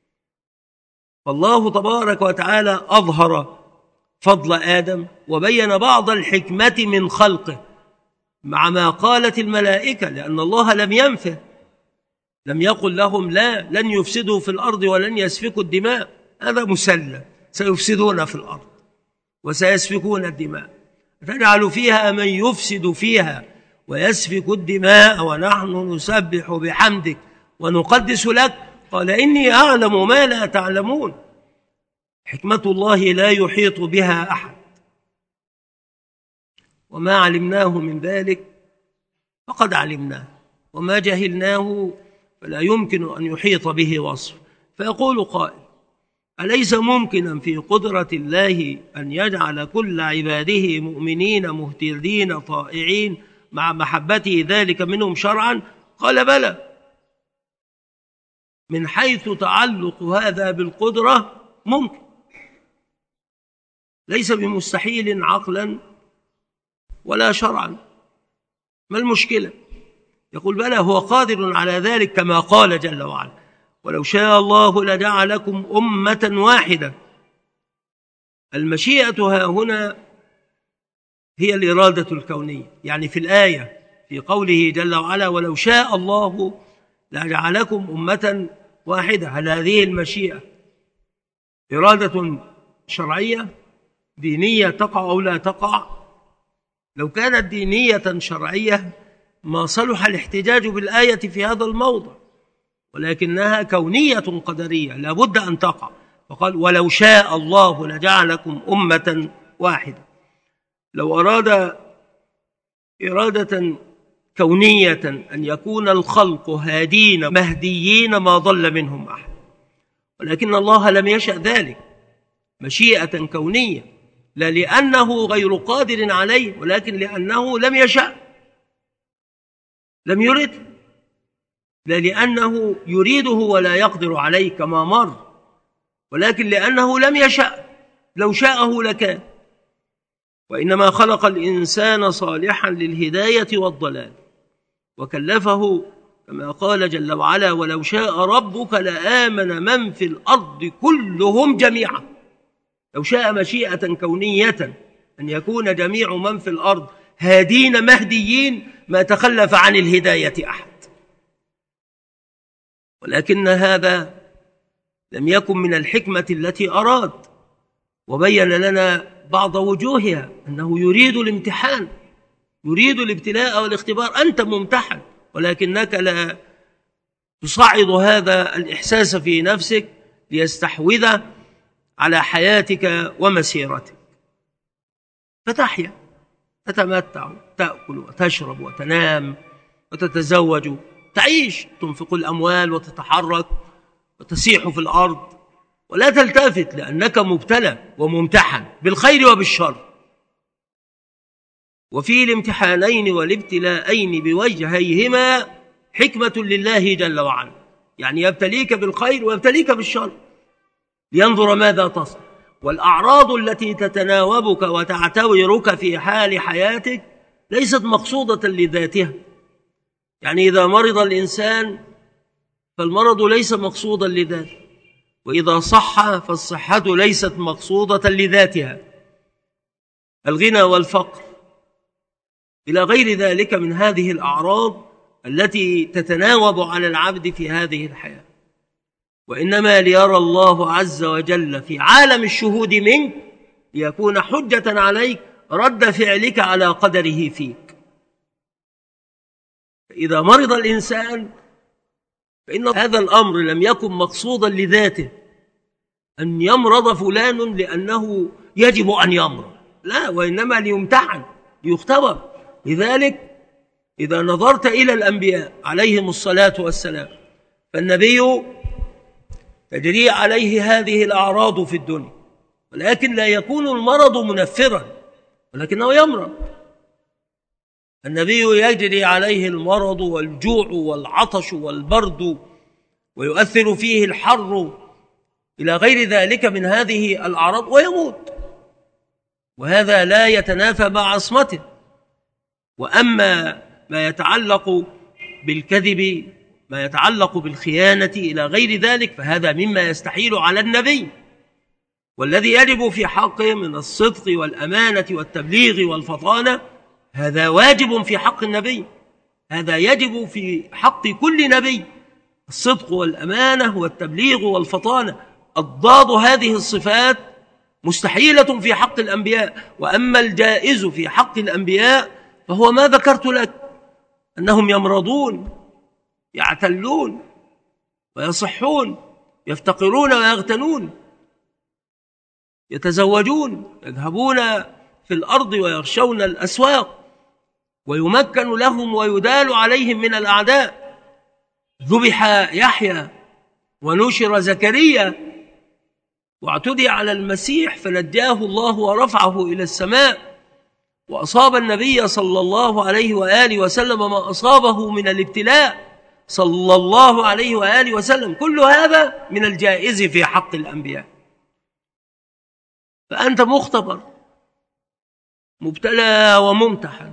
فالله تبارك وتعالى أظهر فضل آدم وبين بعض الحكمة من خلقه مع ما قالت الملائكة، لأن الله لم ينفه، لم يقل لهم لا لن يفسدوا في الأرض ولن يسفكوا الدماء، هذا مسلم، سيفسدون في الأرض وسيسفكون الدماء، تجعل فيها من يفسد فيها ويسفك الدماء ونحن نسبح بحمدك ونقدس لك. قال إني أعلم ما لا تعلمون. حكمة الله لا يحيط بها أحد، وما علمناه من ذلك فقد علمناه، وما جهلناه فلا يمكن أن يحيط به وصف. فيقول قائل أليس ممكنا في قدرة الله أن يجعل كل عباده مؤمنين مهتدين طائعين مع محبته ذلك منهم شرعا؟ قال بلى، من حيث تعلق هذا بالقدرة ممكن، ليس بمستحيل عقلا ولا شرعا. ما المشكلة؟ يقول بلى، هو قادر على ذلك كما قال جل وعلا ولو شاء الله لجعلكم أمة واحدة. المشيئة ها هنا هي الإرادة الكونية، يعني في الآية في قوله جل وعلا ولو شاء الله لجعلكم أمة واحدة، هل هذه المشيئة إرادة شرعية دينية تقع أو لا تقع؟ لو كانت دينية شرعية ما صلح الاحتجاج بالآية في هذا الموضع، ولكنها كونية قدرية لا بد أن تقع. وقال ولو شاء الله لجعلكم أمة واحدة. لو أراد إرادة كونية أن يكون الخلق هادين مهديين ما ضل منهم أحد، ولكن الله لم يشأ ذلك، مشيئة كونية، لا لأنه غير قادر عليه ولكن لأنه لم يشأ، لم يرد، لا لأنه يريده ولا يقدر عليه كما مر، ولكن لأنه لم يشأ، لو شاءه لكان. وإنما خلق الإنسان صالحا للهداية والضلال وكلفه كما قال جل وعلا ولو شاء ربك لآمن من في الأرض كلهم جميعا. لو شاء مشيئة كونية أن يكون جميع من في الأرض هادين مهديين ما تخلف عن الهداية أحد، ولكن هذا لم يكن من الحكمة التي أراد، وبين لنا بعض وجوهها أنه يريد الامتحان، يريد الابتلاء والاختبار. أنت ممتحن ولكنك لا تصعد هذا الإحساس في نفسك ليستحوذ على حياتك ومسيرتك، فتحيا، تتمتع، تأكل وتشرب وتنام وتتزوج، تعيش، تنفق الأموال وتتحرك وتسيح في الأرض، ولا تلتفت لأنك مبتلى وممتحن بالخير وبالشر. وفي الامتحانين والابتلاءين بوجهيهما حكمة لله جل وعلا، يعني يبتليك بالخير ويبتليك بالشر لينظر ماذا تصنع. والأعراض التي تتناوبك وتعتورك في حال حياتك ليست مقصودة لذاتها، يعني إذا مرض الإنسان فالمرض ليس مقصودا لذاته، وإذا صح فالصحة ليست مقصودة لذاتها، الغنى والفقر إلى غير ذلك من هذه الأعراض التي تتناوب على العبد في هذه الحياة، وإنما ليرى الله عز وجل في عالم الشهود منك ليكون حجة عليك رد فعلك على قدره فيك. إذا مرض الإنسان فإن هذا الأمر لم يكن مقصودا لذاته، أن يمرض فلان لأنه يجب أن يمرض، لا، وإنما ليمتحن ليختبر. لذلك إذا نظرت إلى الأنبياء عليهم الصلاة والسلام فالنبي تجري عليه هذه الأعراض في الدنيا، ولكن لا يكون المرض منفرا، ولكنه يمرض. النبي يجري عليه المرض والجوع والعطش والبرد ويؤثر فيه الحر إلى غير ذلك من هذه الأعراض ويموت، وهذا لا يتنافى مع عصمته. وأما ما يتعلق بالكذب، ما يتعلق بالخيانة إلى غير ذلك، فهذا مما يستحيل على النبي، والذي يجب في حقه من الصدق والأمانة والتبليغ والفطانة هذا واجب في حق النبي، هذا يجب في حق كل نبي، الصدق والأمانة والتبليغ والفطانة. أضداد هذه الصفات مستحيلة في حق الأنبياء. وأما الجائز في حق الأنبياء فهو ما ذكرت لك، أنهم يمرضون، يعتلون ويصحون، يفتقرون ويغتنون، يتزوجون، يذهبون في الأرض ويغشون الأسواق، ويمكن لهم ويدال عليهم من الأعداء. ذبح يحيى ونشر زكريا واعتدي على المسيح فنجاه الله ورفعه إلى السماء، وأصاب النبي صلى الله عليه وآله وسلم ما أصابه من الابتلاء صلى الله عليه وآله وسلم. كل هذا من الجائز في حق الأنبياء. فأنت مختبر، مبتلى وممتحن.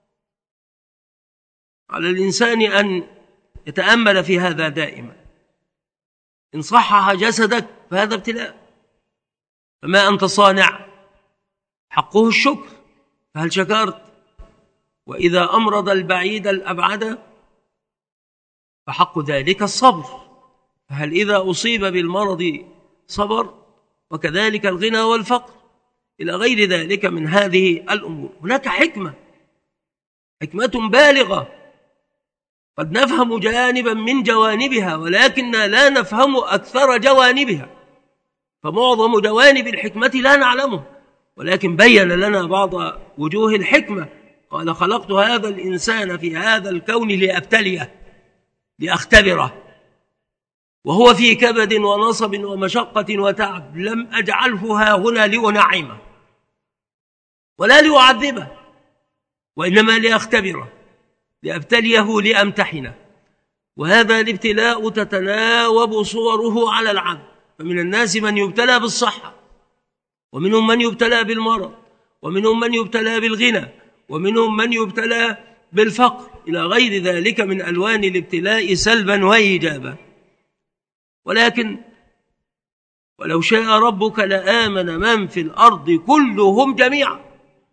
على الإنسان أن يتأمل في هذا دائما. إن صحح جسدك فهذا ابتلاء، فما أنت صانع حقه الشكر، فهل شكرت؟ وإذا أمرض البعيد الأبعد فحق ذلك الصبر، فهل إذا أصيب بالمرض صبر؟ وكذلك الغنى والفقر إلى غير ذلك من هذه الأمور. هناك حكمة، حكمة بالغة قد نفهم جانبا من جوانبها، ولكننا لا نفهم أكثر جوانبها، فمعظم جوانب الحكمة لا نعلمه، ولكن بين لنا بعض وجوه الحكمة. قال: خلقت هذا الإنسان في هذا الكون لأبتليه، لأختبره، وهو في كبد ونصب ومشقة وتعب، لم أجعله ها هنا لأنعمه ولا لأعذبه، وإنما لأختبره، لأبتليه، لأمتحنه. وهذا الابتلاء تتناوب صوره على العبد، فمن الناس من يبتلى بالصحة، ومنهم من يبتلى بالمرض، ومنهم من يبتلى بالغنى، ومنهم من يبتلى بالفقر، إلى غير ذلك من ألوان الابتلاء سلبا وإيجابا. ولكن ولو شاء ربك لآمن من في الأرض كلهم جميعا،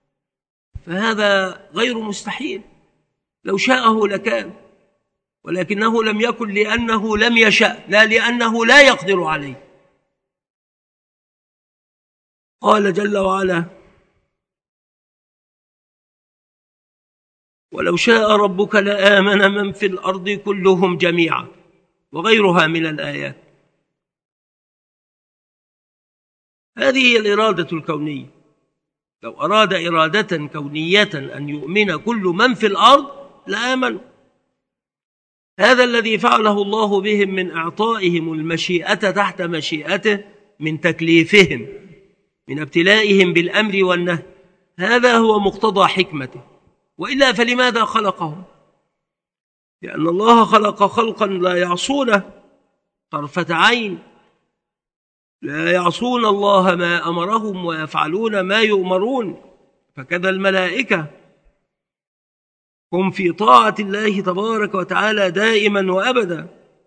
فهذا غير مستحيل. لو شاءه لكان، ولكنه لم يكن لأنه لم يشاء، لا لأنه لا يقدر عليه. قال جل وعلا: ولو شاء ربك لآمن من في الأرض كلهم جميعا، وغيرها من الآيات. هذه هي الإرادة الكونية. لو أراد إرادة كونية أن يؤمن كل من في الأرض لآمنوا. هذا الذي فعله الله بهم من إعطائهم المشيئة تحت مشيئته، من تكليفهم، من ابتلائهم بالأمر والنهي، هذا هو مقتضى حكمته. وإلا فلماذا خلقهم؟ لأن الله خلق خلقا لا يعصونه طرفة عين، لا يعصون الله ما أمرهم ويفعلون ما يؤمرون. فكذا الملائكة هم في طاعة الله تبارك وتعالى دائما وأبدا.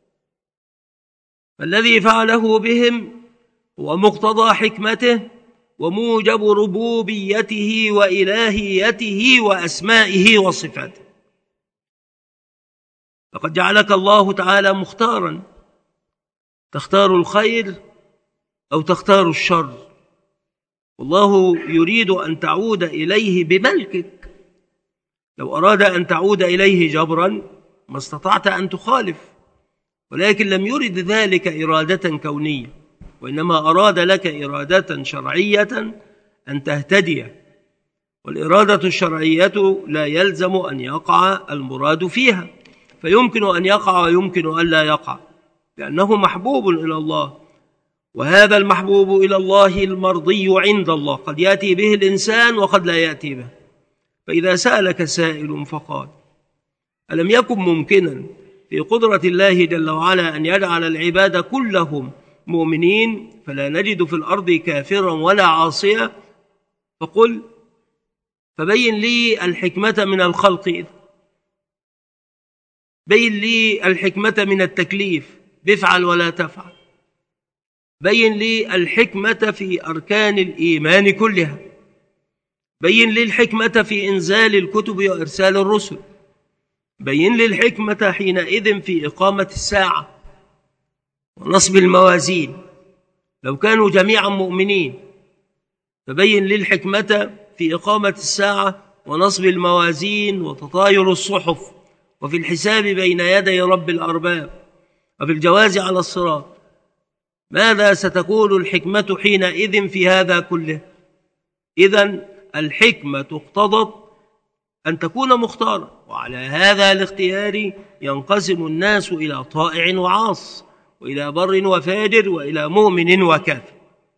فالذي فعله بهم هو مقتضى حكمته وموجب ربوبيته وإلهيته وأسمائه وصفاته. فقد جعلك الله تعالى مختارا، تختار الخير أو تختار الشر، والله يريد أن تعود إليه بملكك. لو أراد أن تعود إليه جبرا ما استطعت أن تخالف، ولكن لم يرد ذلك إرادة كونية، وإنما أراد لك إرادة شرعية أن تهتدي، والإرادة الشرعية لا يلزم أن يقع المراد فيها، فيمكن أن يقع ويمكن أن لا يقع، لأنه محبوب إلى الله، وهذا المحبوب إلى الله المرضي عند الله قد يأتي به الإنسان وقد لا يأتي به. فإذا سألك سائل فقال: ألم يكن ممكنا في قدرة الله جل وعلا أن يجعل العباد كلهم مؤمنين فلا نجد في الأرض كافرا ولا عاصيا؟ فقل: فبين لي الحكمة من الخلق إذ، بين لي الحكمة من التكليف بفعل ولا تفعل، بين لي الحكمة في أركان الإيمان كلها، بين لي الحكمة في إنزال الكتب وإرسال الرسل، بين لي الحكمة حينئذ في إقامة الساعة ونصب الموازين لو كانوا جميعا مؤمنين، فبين لي الحكمة في إقامة الساعة ونصب الموازين وتطاير الصحف وفي الحساب بين يدي رب الأرباب وفي الجواز على الصراط. ماذا ستكون الحكمة حينئذ في هذا كله؟ إذن الحكمة اقتضت أن تكون مختارة، وعلى هذا الاختيار ينقسم الناس إلى طائع وعاص، وإلى بر وفاجر، وإلى مؤمن وكافر.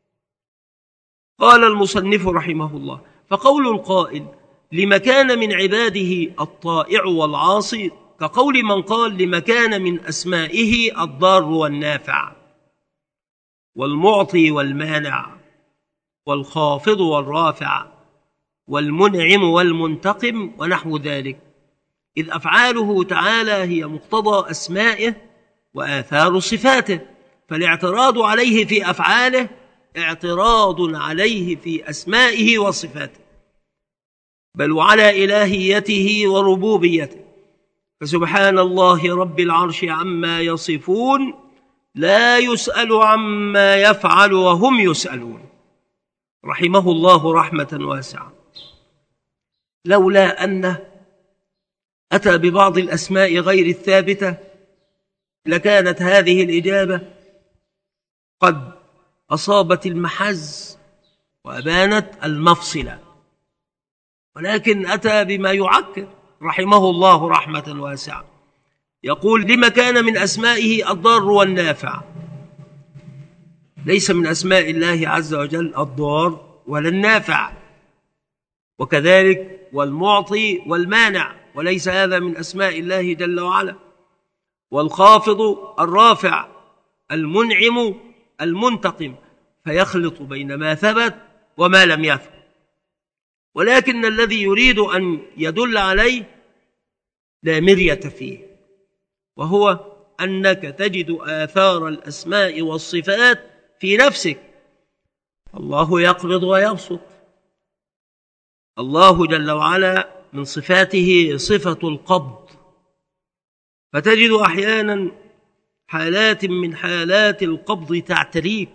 قال المصنف رحمه الله: فقول القائل لما كان من عباده الطائع والعاصي كقول من قال لما كان من أسمائه الضار والنافع والمعطي والمانع والخافض والرافع والمنعم والمنتقم ونحو ذلك، إذ أفعاله تعالى هي مقتضى أسمائه وآثار صفاته، فالاعتراض عليه في أفعاله اعتراض عليه في أسمائه وصفاته، بل وعلى إلهيته وربوبيته. فسبحان الله رب العرش عما يصفون، لا يسأل عما يفعل وهم يسألون، رحمه الله رحمة واسعة. لولا أنه أتى ببعض الأسماء غير الثابتة لكانت هذه الإجابة قد أصابت المحز وأبانت المفصلة، ولكن أتى بما يعكر رحمه الله رحمة واسعة. يقول: لما كان من أسمائه الضار والنافع، ليس من أسماء الله عز وجل الضار ولا النافع، وكذلك والمعطي والمانع، وليس هذا من أسماء الله جل وعلا، والخافض الرافع المنعم المنتقم، فيخلط بين ما ثبت وما لم يثبت. ولكن الذي يريد أن يدل عليه لا مرية فيه، وهو أنك تجد آثار الأسماء والصفات في نفسك. الله يقبض ويبسط، الله جل وعلا من صفاته صفة القبض، فتجد أحيانا حالات من حالات القبض تعتريك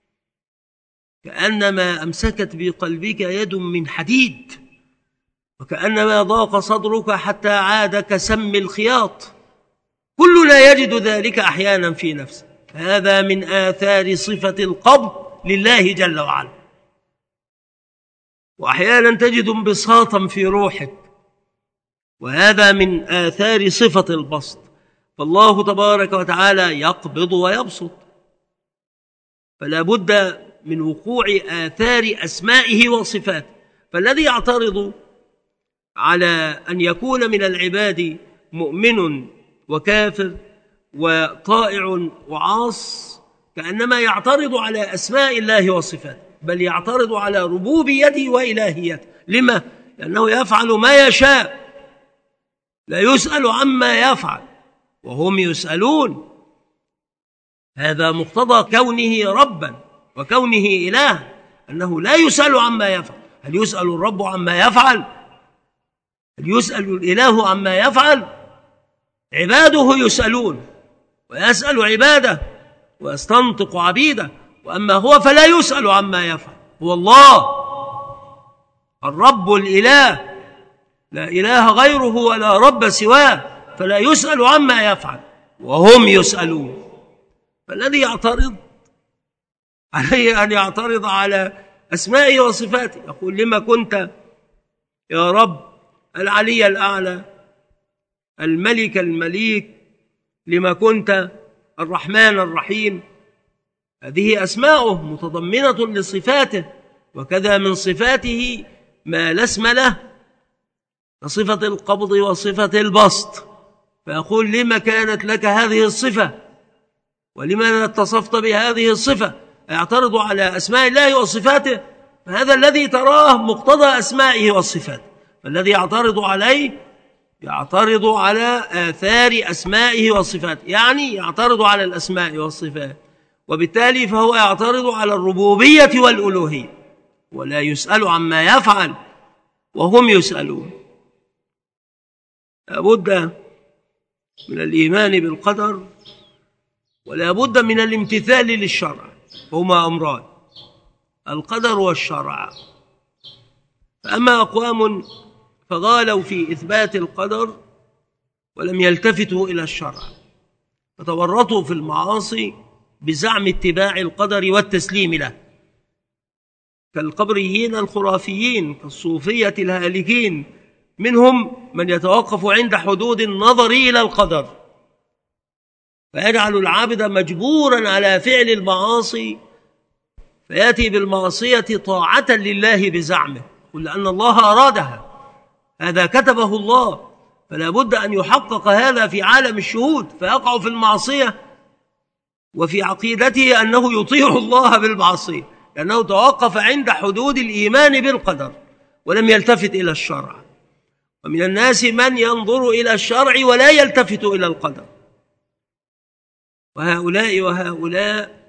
كأنما أمسكت بقلبك يد من حديد، وكأنما ضاق صدرك حتى عاد كسم الخياط. كلنا يجد ذلك أحيانا في نفسه، هذا من آثار صفة القبض لله جل وعلا. وأحيانا تجد انبساطا في روحك، وهذا من آثار صفة البسط. فالله تبارك وتعالى يقبض ويبسط، فلا بد من وقوع آثار أسمائه وصفاته. فالذي يعترض على أن يكون من العباد مؤمن وكافر وطائع وعاص كأنما يعترض على أسماء الله وصفاته، بل يعترض على ربوبيته وإلهيته. لما؟ لأنه يفعل ما يشاء، لا يسأل عما يفعل وهم يسألون. هذا مقتضى كونه ربا وكونه إله، أنه لا يسأل عما يفعل. هل يسأل الرب عما يفعل؟ هل يسأل الإله عما يفعل؟ عباده يسألون ويسأل عباده ويستنطق عبيده، وأما هو فلا يسأل عما يفعل. هو الله الرب الإله، لا إله غيره ولا رب سواه، فلا يسأل عما يفعل وهم يسألون. فالذي يعترض عليه أن يعترض على أسمائه وصفاته. يقول لما كنت يا رب العلي الأعلى الملك المليك، لما كنت الرحمن الرحيم. هذه أسماؤه متضمنة لصفاته، وكذا من صفاته ما لا اسم له كصفة القبض وصفة البسط. فيقول لما كانت لك هذه الصفة ولماذا اتصفت بهذه الصفة؟ يعترض على أسماء الله وصفاته، فهذا الذي تراه مقتضى أسمائه والصفات، فالذي يعترض عليه يعترض على آثار أسمائه والصفات، يعني يعترض على الأسماء والصفات، وبالتالي فهو يعترض على الربوبية والألوهية، ولا يسأل عما يفعل وهم يسألون. لا بد من الإيمان بالقدر ولا بد من الامتثال للشرع، هما أمران، القدر والشرع. فأما أقوام فغالوا في إثبات القدر ولم يلتفتوا إلى الشرع، فتورطوا في المعاصي بزعم اتباع القدر والتسليم له، كالقبريين الخرافيين، كالصوفية الهالكين. منهم من يتوقف عند حدود النظر إلى القدر، فيجعل العبد مجبورا على فعل المعاصي، فيأتي بالمعصية طاعة لله بزعمه، لأن الله أرادها، هذا كتبه الله، فلا بد أن يحقق هذا في عالم الشهود، فيقع في المعصية وفي عقيدته أنه يطيع الله بالمعصية، لأنه توقف عند حدود الإيمان بالقدر ولم يلتفت إلى الشرع. ومن الناس من ينظر إلى الشرع ولا يلتفت إلى القدر، وهؤلاء وهؤلاء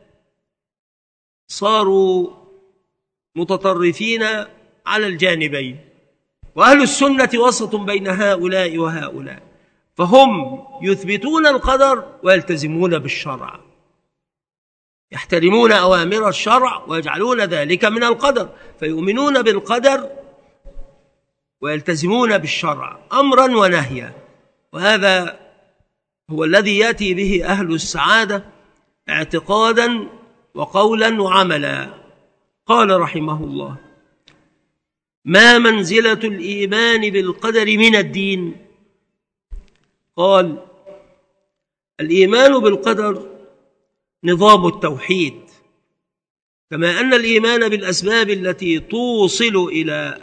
صاروا متطرفين على الجانبين، وأهل السنة وسط بين هؤلاء وهؤلاء، فهم يثبتون القدر ويلتزمون بالشرع، يحترمون أوامر الشرع ويجعلون ذلك من القدر، فيؤمنون بالقدر ويلتزمون بالشرع أمرا ونهيا. وهذا هو الذي يأتي به أهل السعادة اعتقادا وقولا وعملا. قال رحمه الله: ما منزلة الإيمان بالقدر من الدين؟ قال: الإيمان بالقدر نظام التوحيد، كما أن الإيمان بالأسباب التي توصل إلى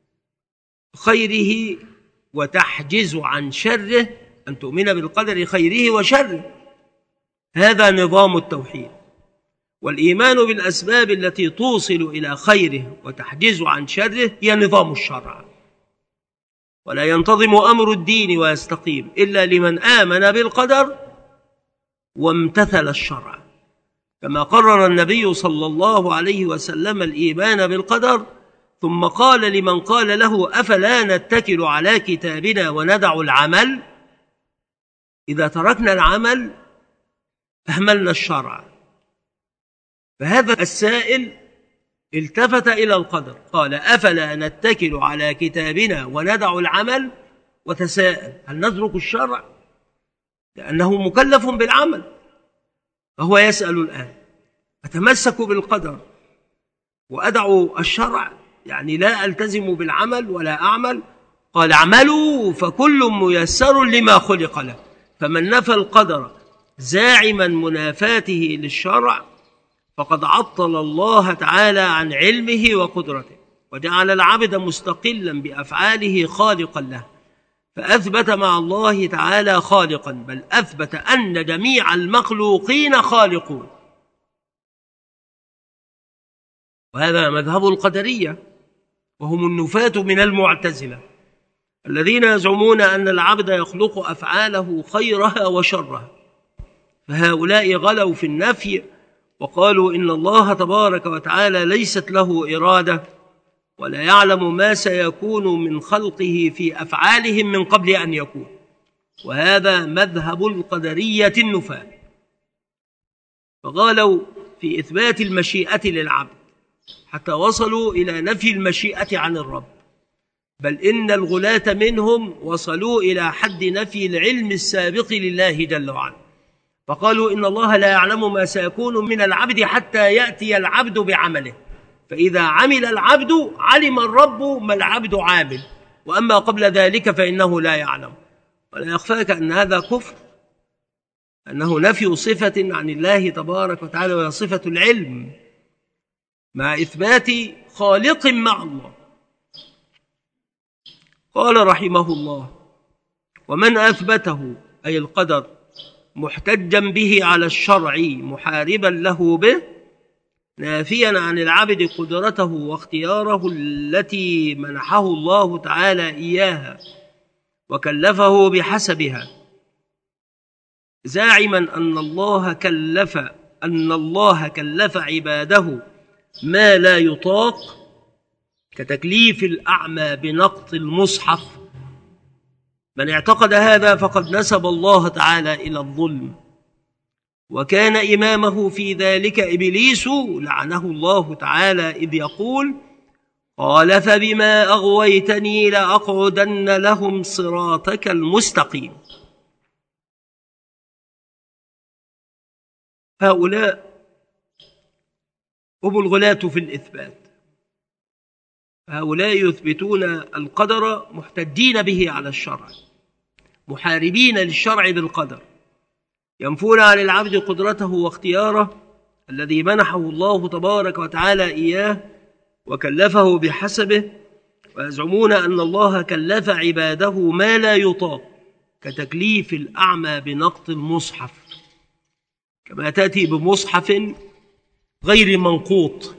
خيره وتحجز عن شره، أن تؤمن بالقدر خيره وشره، هذا نظام التوحيد. والإيمان بالأسباب التي توصل إلى خيره وتحجز عن شره هي نظام الشرع. ولا ينتظم أمر الدين ويستقيم إلا لمن آمن بالقدر وامتثل الشرع، كما قرر النبي صلى الله عليه وسلم الإيمان بالقدر، ثم قال لمن قال له: أفلا نتكل على كتابنا وندع العمل؟ إذا تركنا العمل أهملنا الشرع. فهذا السائل التفت إلى القدر، قال: أفلا نتكل على كتابنا وندع العمل؟ وتساءل: هل نترك الشرع؟ لأنه مكلف بالعمل، فهو يسأل الآن: أتمسك بالقدر وأدع الشرع؟ يعني لا ألتزم بالعمل ولا أعمل؟ قال: اعملوا فكل ميسر لما خلق له. فمن نفى القدر زاعما منافاته للشرع فقد عطل الله تعالى عن علمه وقدرته، وجعل العبد مستقلا بأفعاله خالقا له، فأثبت مع الله تعالى خالقا، بل أثبت أن جميع المخلوقين خالقون. وهذا مذهب القدرية، وهم النفاة من المعتزلة الذين يزعمون أن العبد يخلق أفعاله خيرها وشرها. فهؤلاء غلوا في النفي وقالوا إن الله تبارك وتعالى ليست له إرادة، ولا يعلم ما سيكون من خلقه في أفعالهم من قبل أن يكون. وهذا مذهب القدرية النفاة. فغالوا في إثبات المشيئة للعبد حتى وصلوا إلى نفي المشيئة عن الرب، بل إن الغلاة منهم وصلوا إلى حد نفي العلم السابق لله جل وعلا، فقالوا إن الله لا يعلم ما سيكون من العبد حتى يأتي العبد بعمله، فإذا عمل العبد علم الرب ما العبد عامل، وأما قبل ذلك فإنه لا يعلم. ولا يخفاك أن هذا كفر، أنه نفي صفة عن الله تبارك وتعالى، وهي صفة العلم مع إثبات خالق مع الله. قال رحمه الله: ومن أثبته أي القدر محتجا به على الشرع محاربا له به، نافيا عن العبد قدرته واختياره التي منحه الله تعالى إياها وكلفه بحسبها، زاعما أن الله كلف أن الله كلف عباده ما لا يطاق، كتكليف الأعمى بنقط المصحف. من اعتقد هذا فقد نسب الله تعالى إلى الظلم، وكان إمامه في ذلك إبليس لعنه الله تعالى، إذ يقول: قال فبما أغويتني لأقعدن لهم صراطك المستقيم. هؤلاء هم الغلاة في الإثبات، هؤلاء يثبتون القدر محتجين به على الشرع، محاربين للشرع بالقدر، ينفون عن العبد قدرته واختياره الذي منحه الله تبارك وتعالى إياه وكلفه بحسبه، ويزعمون أن الله كلف عباده ما لا يطاق، كتكليف الأعمى بنقط المصحف، كما تأتي بمصحف غير منقوط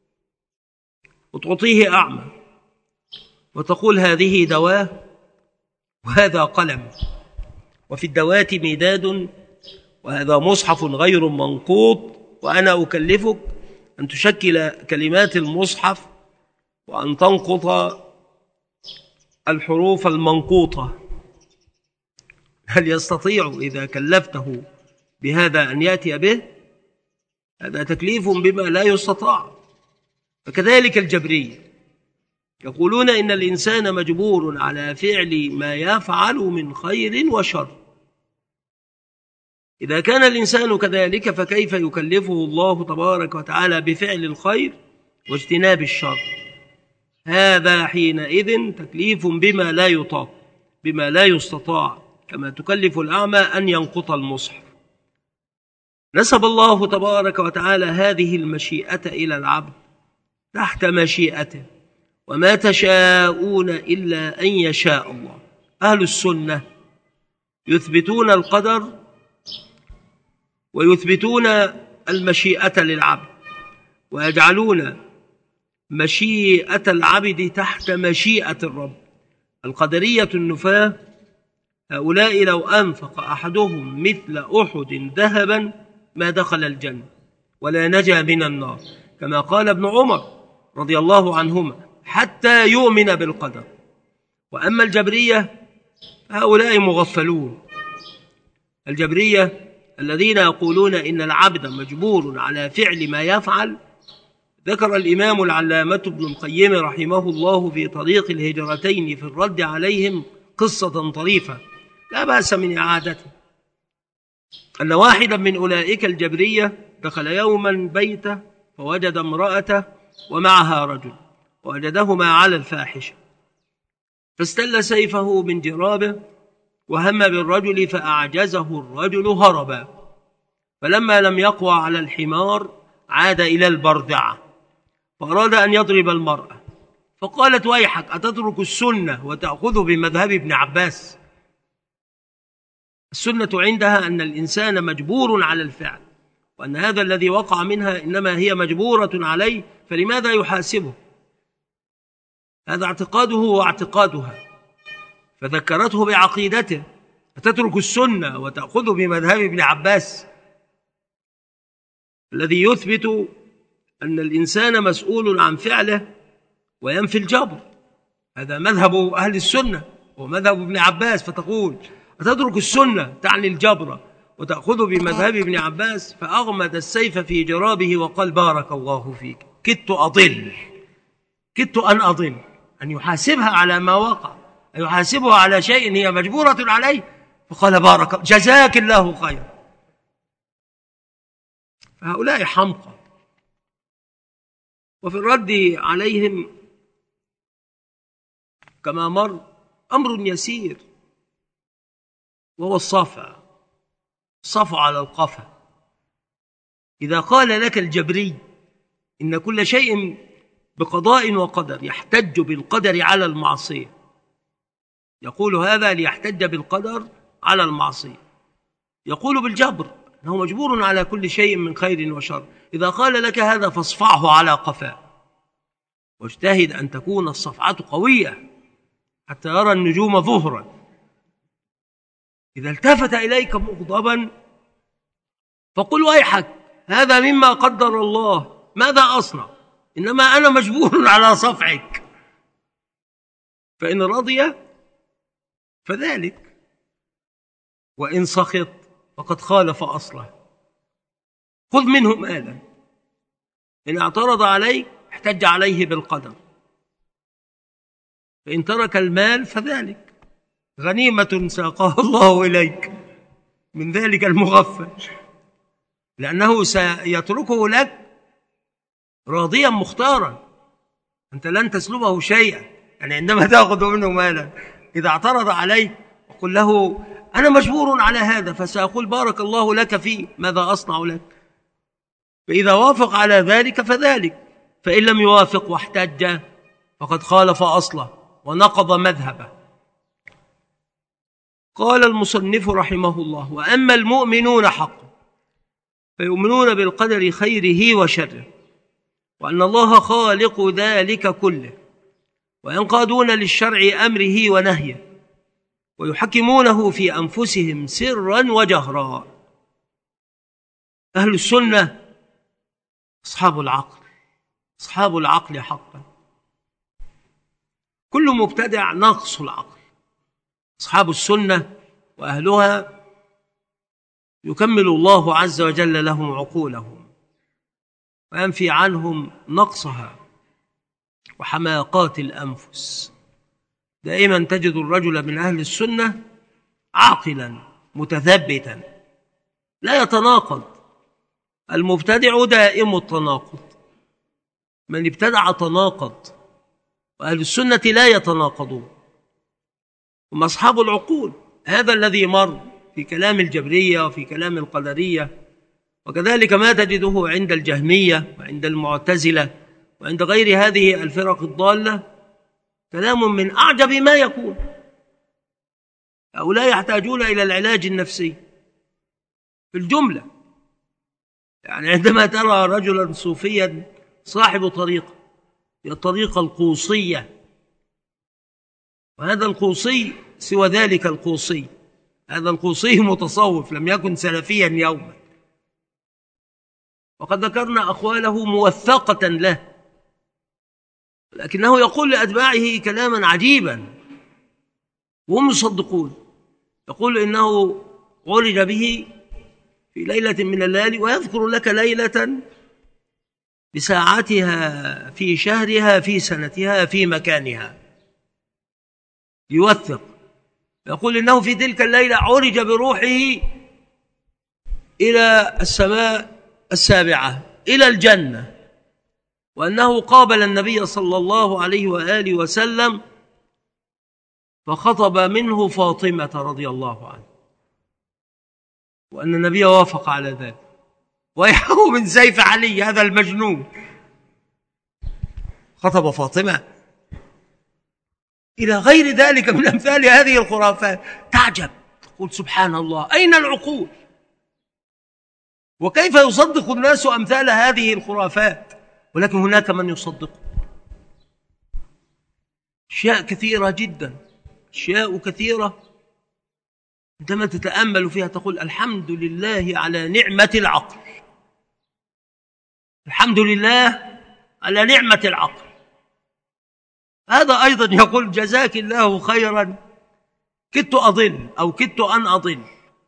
وتعطيه أعمى وتقول هذه دواه وهذا قلم، وفي الدوات مداد وهذا مصحف غير منقوط، وأنا أكلفك أن تشكل كلمات المصحف وأن تنقط الحروف المنقوطة. هل يستطيع إذا كلفته بهذا أن يأتي به؟ هذا تكليف بما لا يستطاع. فكذلك الجبرية يقولون إن الإنسان مجبور على فعل ما يفعل من خير وشر. إذا كان الإنسان كذلك فكيف يكلفه الله تبارك وتعالى بفعل الخير واجتناب الشر؟ هذا حينئذ تكليف بما لا يطاق، بما لا يستطاع، كما تكلف الأعمى أن ينقط المصحف. نسب الله تبارك وتعالى هذه المشيئة إلى العبد تحت مشيئته، وما تشاءون إلا أن يشاء الله. أهل السنة يثبتون القدر ويثبتون المشيئة للعبد، ويجعلون مشيئة العبد تحت مشيئة الرب. القدرية النفاة هؤلاء لو أنفق أحدهم مثل أحد ذهبا ما دخل الجنة ولا نجا من النار، كما قال ابن عمر رضي الله عنهما، حتى يؤمن بالقدر. وأما الجبرية هؤلاء مغفلون، الجبرية الذين يقولون إن العبد مجبور على فعل ما يفعل. ذكر الإمام العلامة ابن القيم رحمه الله في طريق الهجرتين في الرد عليهم قصة طريفة لا بأس من إعادته، أن واحدا من أولئك الجبرية دخل يوما بيته فوجد امرأته ومعها رجل، ووجدهما على الفاحشة، فاستل سيفه من جرابه وهم بالرجل فأعجزه الرجل هربا، فلما لم يقوى على الحمار عاد إلى البردعة فأراد أن يضرب المرأة، فقالت: ويحك أتترك السنة وتأخذ بمذهب ابن عباس؟ السنة عندها أن الإنسان مجبور على الفعل، وأن هذا الذي وقع منها إنما هي مجبورة عليه، فلماذا يحاسبه؟ هذا اعتقاده واعتقادها، فذكرته بعقيدته: أتترك السنة وتأخذ بمذهب ابن عباس، الذي يثبت أن الإنسان مسؤول عن فعله وينفي الجبر. هذا مذهب أهل السنة ومذهب ابن عباس، فتقول أتترك السنة تعني الجبر وتأخذ بمذهب ابن عباس. فأغمد السيف في جرابه وقال: بارك الله فيك، كدت أضل، كدت أن أضل، أن يحاسبها على ما وقع، أن يحاسبها على شيء هي مجبورة عليه. فقال: بارك جزاك الله خير. فهؤلاء حمقى، وفي الرد عليهم كما مر أمر يسير، وهو الصفع، الصفع على القفا. إذا قال لك الجبري إن كل شيء بقضاء وقدر يحتج بالقدر على المعصية، يقول هذا ليحتج بالقدر على المعصية، يقول بالجبر أنه مجبور على كل شيء من خير وشر. إذا قال لك هذا فاصفعه على قفاه، واجتهد أن تكون الصفعة قوية حتى يرى النجوم ظهرا. إذا التفت إليك مغضبا فقل ويحك، هذا مما قدر الله، ماذا أصنع؟ إنما أنا مجبور على صفعك. فإن رضي فذلك، وإن سخط فقد خالف أصله. خذ منه مالا، إن اعترض عليك احتج عليه بالقدر، فإن ترك المال فذلك غنيمة ساقها الله إليك من ذلك المغفل، لأنه سيتركه لك راضيا مختارا، أنت لن تسلبه شيئا. يعني عندما تأخذ منه مالا إذا اعترض عليك وقل له أنا مجبور على هذا، فسأقول بارك الله لك فيه، ماذا أصنع لك؟ فإذا وافق على ذلك فذلك، فإن لم يوافق واحتج فقد خالف أصله ونقض مذهبه. قال المصنف رحمه الله: وأما المؤمنون حقا فيؤمنون بالقدر خيره وشره، وأن الله خالق ذلك كله، وينقادون للشرع أمره ونهيه، ويحكمونه في أنفسهم سرا وجهرا. أهل السنة أصحاب العقل، أصحاب العقل حقا. كل مبتدع ناقص العقل. أصحاب السنة وأهلها يكمل الله عز وجل لهم عقولهم وينفي عنهم نقصها وحماقات الأنفس. دائما تجد الرجل من أهل السنة عاقلا متثبتا لا يتناقض. المبتدع دائم التناقض، من ابتدع تناقض، وأهل السنة لا يتناقضون، هم أصحاب العقول. هذا الذي مر في كلام الجبرية وفي كلام القدرية، وكذلك ما تجده عند الجهمية وعند المعتزلة وعند غير هذه الفرق الضالة، كلام من أعجب ما يكون. هؤلاء يحتاجون إلى العلاج النفسي في الجملة. يعني عندما ترى رجلا صوفيا صاحب طريقة، هي الطريقة القوصية، وهذا القوصي سوى ذلك القوصي، هذا القوصي متصوف لم يكن سلفيا يوما، وقد ذكرنا أقواله موثقة له، لكنه يقول لأتباعه كلاما عجيبا وهم يصدقون. يقول إنه عرج به في ليلة من الليالي ويذكر لك ليلة بساعتها في شهرها في سنتها في مكانها، يوثق. يقول إنه في تلك الليلة عرج بروحه إلى السماء السابعة إلى الجنة، وأنه قابل النبي صلى الله عليه وآله وسلم فخطب منه فاطمة رضي الله عنه، وأن النبي وافق على ذلك. ويحو من سيف علي هذا المجنون، خطب فاطمة إلى غير ذلك من أمثال هذه الخرافات. تعجب، تقول سبحان الله، أين العقول؟ وكيف يصدق الناس أمثال هذه الخرافات؟ ولكن هناك من يصدق. أشياء كثيرة جدا، أشياء كثيرة عندما تتأمل فيها تقول الحمد لله على نعمة العقل، الحمد لله على نعمة العقل. هذا أيضا يقول جزاك الله خيرا، كدت أضل أو كدت أن أضل،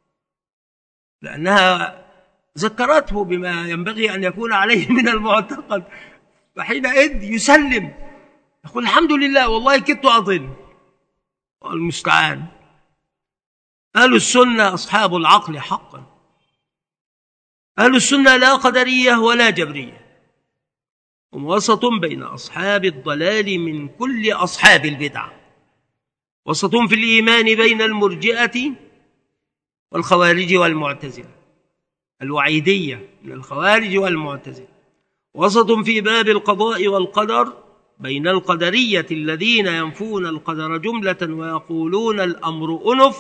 لأنها ذكرته بما ينبغي أن يكون عليه من المعتقد، فحينئذ يسلم يقول الحمد لله والله كدت أضل. والمستعان. أهل السنة أصحاب العقل حقا. أهل السنة لا قدرية ولا جبرية، هم وسط بين أصحاب الضلال من كل أصحاب البدع، وسط في الإيمان بين المرجئة والخوارج والمعتزلة، الوعيدية من الخوارج والمعتزلة، وسط في باب القضاء والقدر بين القدرية الذين ينفون القدر جملة ويقولون الأمر أنف،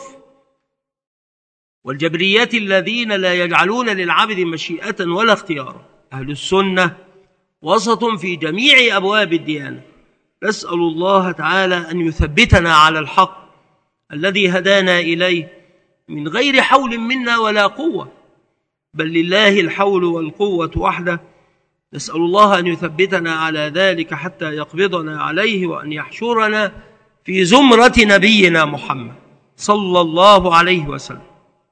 والجبرية الذين لا يجعلون للعبد مشيئة ولا اختيارا. أهل السنة وسط في جميع أبواب الديانة. نسأل الله تعالى أن يثبتنا على الحق الذي هدانا إليه من غير حول منا ولا قوة، بل لله الحول والقوة وحده. نسأل الله أن يثبتنا على ذلك حتى يقبضنا عليه، وأن يحشرنا في زمرة نبينا محمد صلى الله عليه وسلم.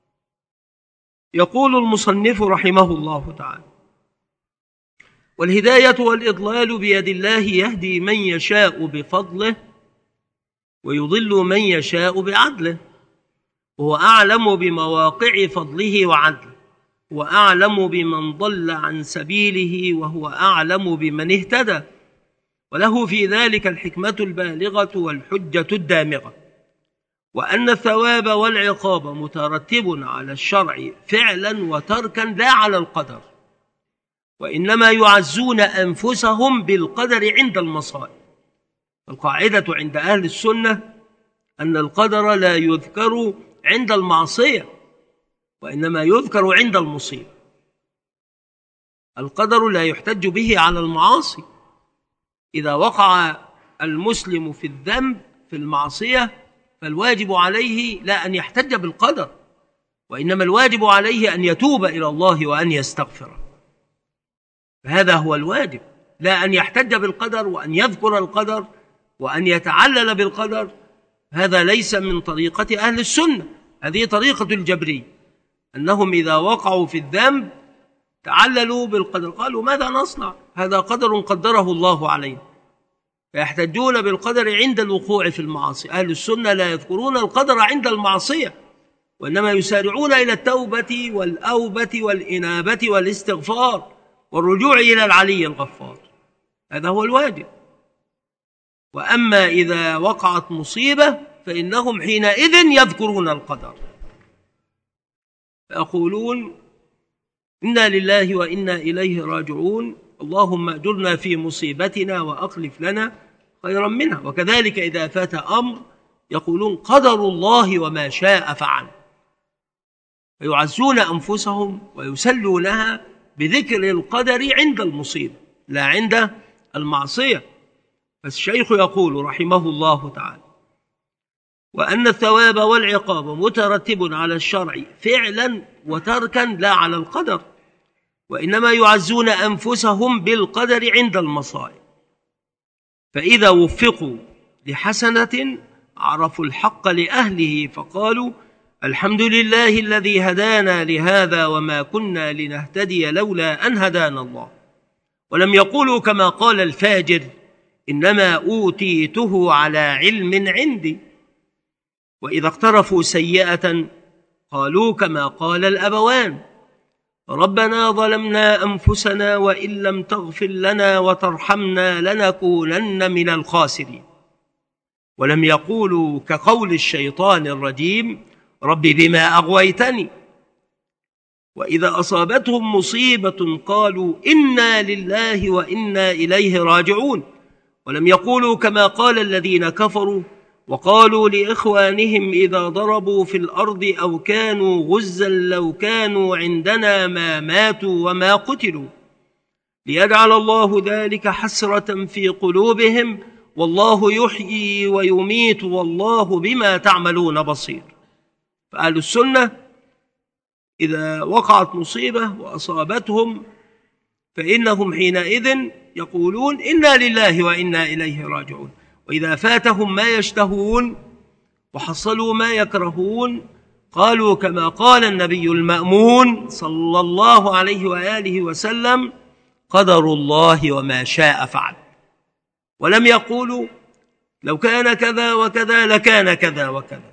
يقول المصنف رحمه الله تعالى: والهداية والإضلال بيد الله، يهدي من يشاء بفضله ويضل من يشاء بعدله، وهو أعلم بمواقع فضله وعدله، وأعلم بمن ضل عن سبيله، وهو أعلم بمن اهتدى، وله في ذلك الحكمة البالغة والحجة الدامغة، وأن الثواب والعقاب مترتب على الشرع فعلا وتركا لا على القدر، وإنما يعزون أنفسهم بالقدر عند المصائب. القاعدة عند أهل السنة أن القدر لا يذكر عند المعصية، وإنما يذكر عند المصيبة. القدر لا يحتج به على المعاصي. إذا وقع المسلم في الذنب في المعصية فالواجب عليه لا أن يحتج بالقدر، وإنما الواجب عليه أن يتوب إلى الله وأن يستغفر. فهذا هو الواجب، لا أن يحتج بالقدر وأن يذكر القدر وأن يتعلل بالقدر. هذا ليس من طريقة أهل السنة، هذه طريقة الجبري، أنهم إذا وقعوا في الذنب تعللوا بالقدر، قالوا ماذا نصنع، هذا قدر قدره الله علينا، فيحتجون بالقدر عند الوقوع في المعاصي. أهل السنة لا يذكرون القدر عند المعصية، وإنما يسارعون إلى التوبة والأوبة والإنابة والاستغفار والرجوع إلى العلي الغفار. هذا هو الواجب. وأما إذا وقعت مصيبة فإنهم حينئذ يذكرون القدر، فيقولون إنا لله وإنا إليه راجعون، اللهم أجرنا في مصيبتنا وأخلف لنا خيرا منها. وكذلك إذا فات أمر يقولون قدر الله وما شاء فعل، فيعزون أنفسهم ويسلونها بذكر القدر عند المصيبة لا عند المعصية. فالشيخ يقول رحمه الله تعالى: وأن الثواب والعقاب مترتب على الشرع فعلا وتركا لا على القدر، وإنما يعزون أنفسهم بالقدر عند المصائب، فإذا وفقوا لحسنة عرفوا الحق لأهله فقالوا الحمد لله الذي هدانا لهذا وما كنا لنهتدي لولا أن هدانا الله، ولم يقولوا كما قال الفاجر إنما أوتيته على علم عندي. وإذا اقترفوا سيئة قالوا كما قال الأبوان ربنا ظلمنا أنفسنا وإن لم تغفر لنا وترحمنا لنكونن من الخاسرين. ولم يقولوا كقول الشيطان الرجيم رب بما أغويتني. وإذا أصابتهم مصيبة قالوا إنا لله وإنا إليه راجعون. ولم يقولوا كما قال الذين كفروا وقالوا لإخوانهم إذا ضربوا في الأرض أو كانوا غزا لو كانوا عندنا ما ماتوا وما قتلوا، ليجعل الله ذلك حسرة في قلوبهم والله يحيي ويميت والله بما تعملون بصير. فأهل السنة إذا وقعت مصيبة وأصابتهم فإنهم حينئذ يقولون إنا لله وإنا إليه راجعون. وإذا فاتهم ما يشتهون وحصلوا ما يكرهون قالوا كما قال النبي المأمون صلى الله عليه وآله وسلم قدر الله وما شاء فعل. ولم يقولوا لو كان كذا وكذا لكان كذا وكذا،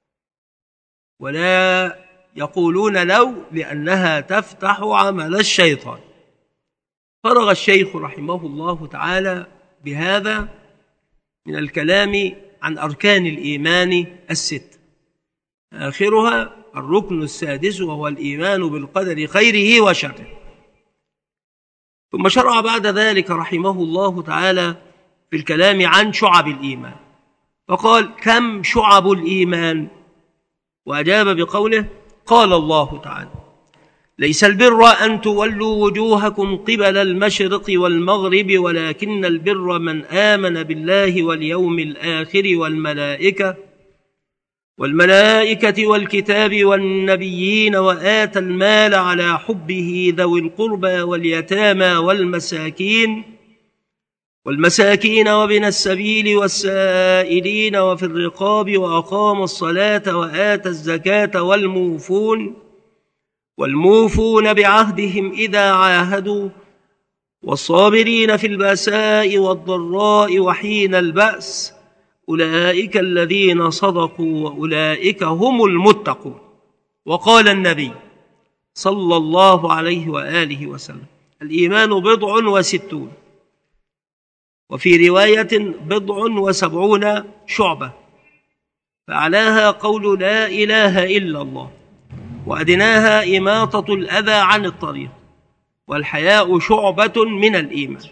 ولا يقولون لو لأنها تفتح عمل الشيطان. فرغ الشيخ رحمه الله تعالى بهذا من الكلام عن أركان الإيمان الست، آخرها الركن السادس وهو الإيمان بالقدر خيره وشره. ثم شرع بعد ذلك رحمه الله تعالى في الكلام عن شعب الإيمان، فقال: كم شعب الإيمان؟ وأجاب بقوله: قال الله تعالى: ليس البر أن تولوا وجوهكم قبل المشرق والمغرب ولكن البر من آمن بالله واليوم الآخر والملائكة والملائكة والكتاب والنبيين وآتى المال على حبه ذوي القربى واليتامى والمساكين والمساكين وابن السبيل والسائلين وفي الرقاب وأقام الصلاة وآتى الزكاة والموفون والموفون بعهدهم إذا عاهدوا والصابرين في البأساء والضراء وحين البأس أولئك الذين صدقوا وأولئك هم المتقون. وقال النبي صلى الله عليه وآله وسلم: الإيمان بضع وستون، وفي رواية بضع وسبعون شعبة، فأعلاها قول لا إله إلا الله، وأدناها إماطة الأذى عن الطريق، والحياء شعبة من الإيمان.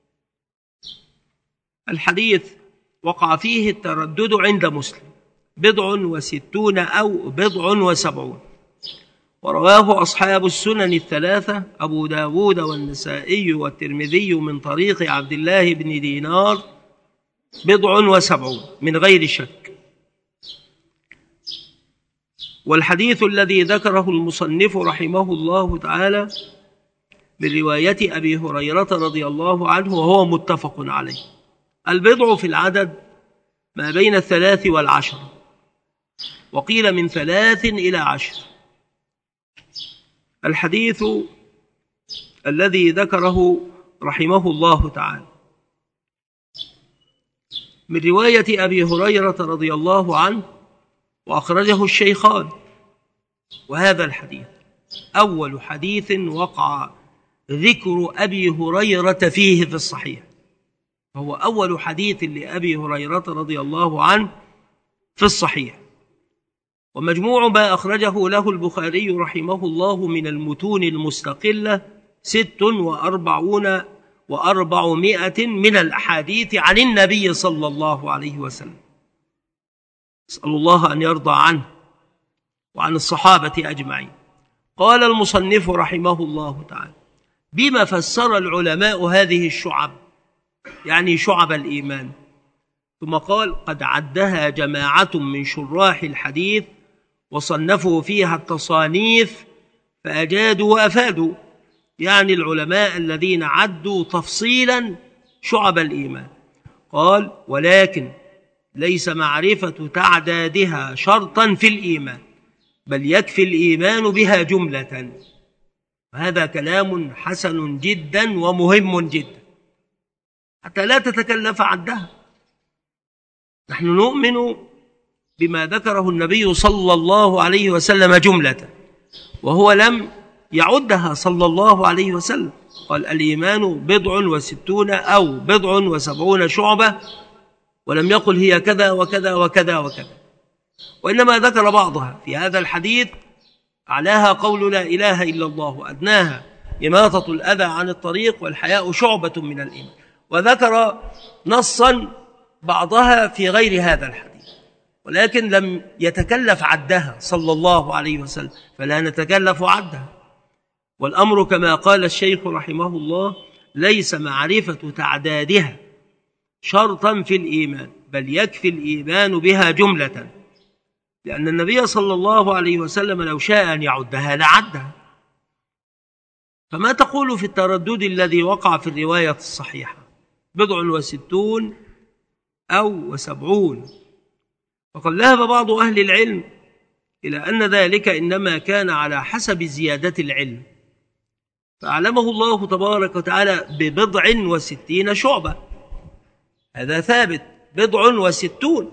الحديث وقع فيه التردد عند مسلم: بضع وستون أو بضع وسبعون، ورواه أصحاب السنن الثلاثة أبو داود والنسائي والترمذي من طريق عبد الله بن دينار بضع وسبعون من غير شك. والحديث الذي ذكره المصنف رحمه الله تعالى من رواية أبي هريرة رضي الله عنه وهو متفق عليه. البضع في العدد ما بين الثلاث والعشر، وقيل من ثلاث إلى عشر. الحديث الذي ذكره رحمه الله تعالى من رواية أبي هريرة رضي الله عنه وأخرجه الشيخان، وهذا الحديث أول حديث وقع ذكر أبي هريرة فيه في الصحيح، فهو أول حديث لأبي هريرة رضي الله عنه في الصحيح. ومجموع ما أخرجه له البخاري رحمه الله من المتون المستقلة ست وأربعون وأربعمائة من الأحاديث عن النبي صلى الله عليه وسلم، أسأل الله أن يرضى عنه وعن الصحابة أجمعين. قال المصنف رحمه الله تعالى: بما فسر العلماء هذه الشعب، يعني شعب الإيمان. ثم قال: قد عدها جماعة من شراح الحديث وصنفوا فيها التصانيف فأجادوا وأفادوا، يعني العلماء الذين عدوا تفصيلا شعب الإيمان. قال: ولكن ليس معرفة تعدادها شرطا في الإيمان، بل يكفي الإيمان بها جملة. وهذا كلام حسن جدا ومهم جدا، حتى لا تتكلف عدها. نحن نؤمن بما ذكره النبي صلى الله عليه وسلم جملة، وهو لم يعدها صلى الله عليه وسلم. قال: الإيمان بضع وستون أو بضع وسبعون شعبة، ولم يقل هي كذا وكذا وكذا وكذا، وإنما ذكر بعضها في هذا الحديث. أعلاها قول لا إله إلا الله، وأدناها إماطة الأذى عن الطريق، والحياء شعبة من الإيمان. وذكر نصا بعضها في غير هذا الحديث، ولكن لم يتكلف عدها صلى الله عليه وسلم، فلا نتكلف عدها. والأمر كما قال الشيخ رحمه الله: ليس معرفة تعدادها شرطا في الإيمان، بل يكفي الإيمان بها جملة، لأن النبي صلى الله عليه وسلم لو شاء أن يعدها لعدها. فما تقول في التردد الذي وقع في الرواية الصحيحة: بضع وستون أو وسبعون؟ وقد ذهب بعض أهل العلم إلى أن ذلك إنما كان على حسب زيادة العلم، فأعلمه الله تبارك وتعالى ببضع وستين شعبة. هذا ثابت، بضع وستون،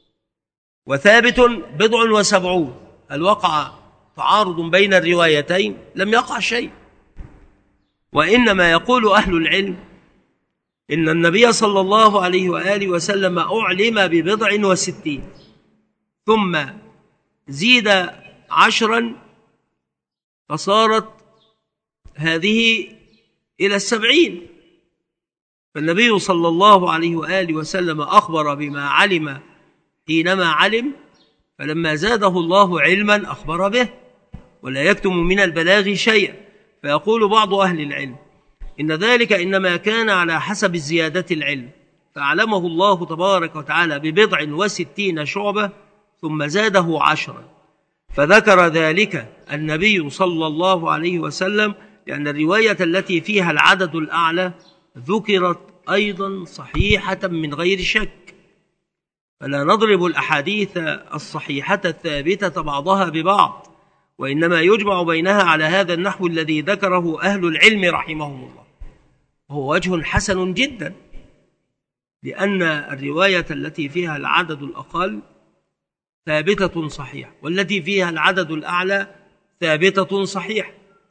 وثابت بضع وسبعون. هل وقع تعارض بين الروايتين؟ لم يقع شيء. وإنما يقول أهل العلم إن النبي صلى الله عليه وآله وسلم أعلم ببضع وستين ثم زيد عشرا فصارت هذه إلى السبعين. فالنبي صلى الله عليه وآله وسلم أخبر بما علم حينما علم، فلما زاده الله علما أخبر به، ولا يكتم من البلاغ شيئا. فيقول بعض أهل العلم إن ذلك إنما كان على حسب الزيادة العلم، فأعلمه الله تبارك وتعالى ببضع وستين شعبة ثم زاده عشرا، فذكر ذلك النبي صلى الله عليه وسلم، لأن الرواية التي فيها العدد الأعلى ذكرت أيضا صحيحة من غير شك، فلا نضرب الأحاديث الصحيحة الثابتة بعضها ببعض، وإنما يجمع بينها على هذا النحو الذي ذكره أهل العلم رحمهم الله، وهو وجه حسن جدا، لأن الرواية التي فيها العدد الأقل ثابتة صحيحة، والتي فيها العدد الأعلى ثابتة صحيحة.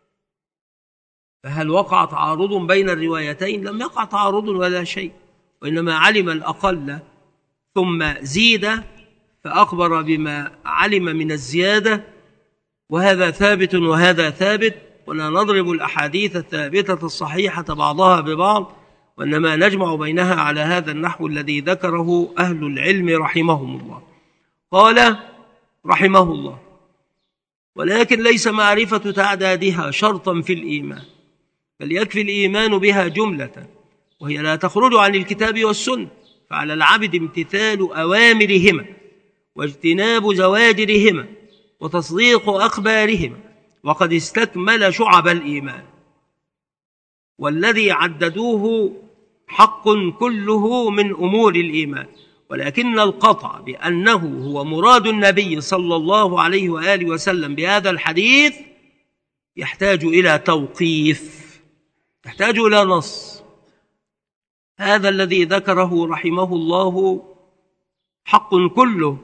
فهل وقع تعارض بين الروايتين؟ لم يقع تعارض ولا شيء، وإنما علم الأقل ثم زيد فأخبر بما علم من الزيادة، وهذا ثابت وهذا ثابت، ولا نضرب الأحاديث الثابتة الصحيحة بعضها ببعض، وإنما نجمع بينها على هذا النحو الذي ذكره أهل العلم رحمهم الله. قال رحمه الله: ولكن ليس معرفة تعدادها شرطا في الإيمان، بل يكفي الإيمان بها جملة، وهي لا تخرج عن الكتاب والسنة، فعلى العبد امتثال أوامرهما واجتناب زواجرهما وتصديق أخبارهما، وقد استكمل شعب الإيمان. والذي عددوه حق كله من أمور الإيمان، ولكن القطع بأنه هو مراد النبي صلى الله عليه وآله وسلم بهذا الحديث يحتاج إلى توقيف، يحتاج إلى نص. هذا الذي ذكره رحمه الله حق كله.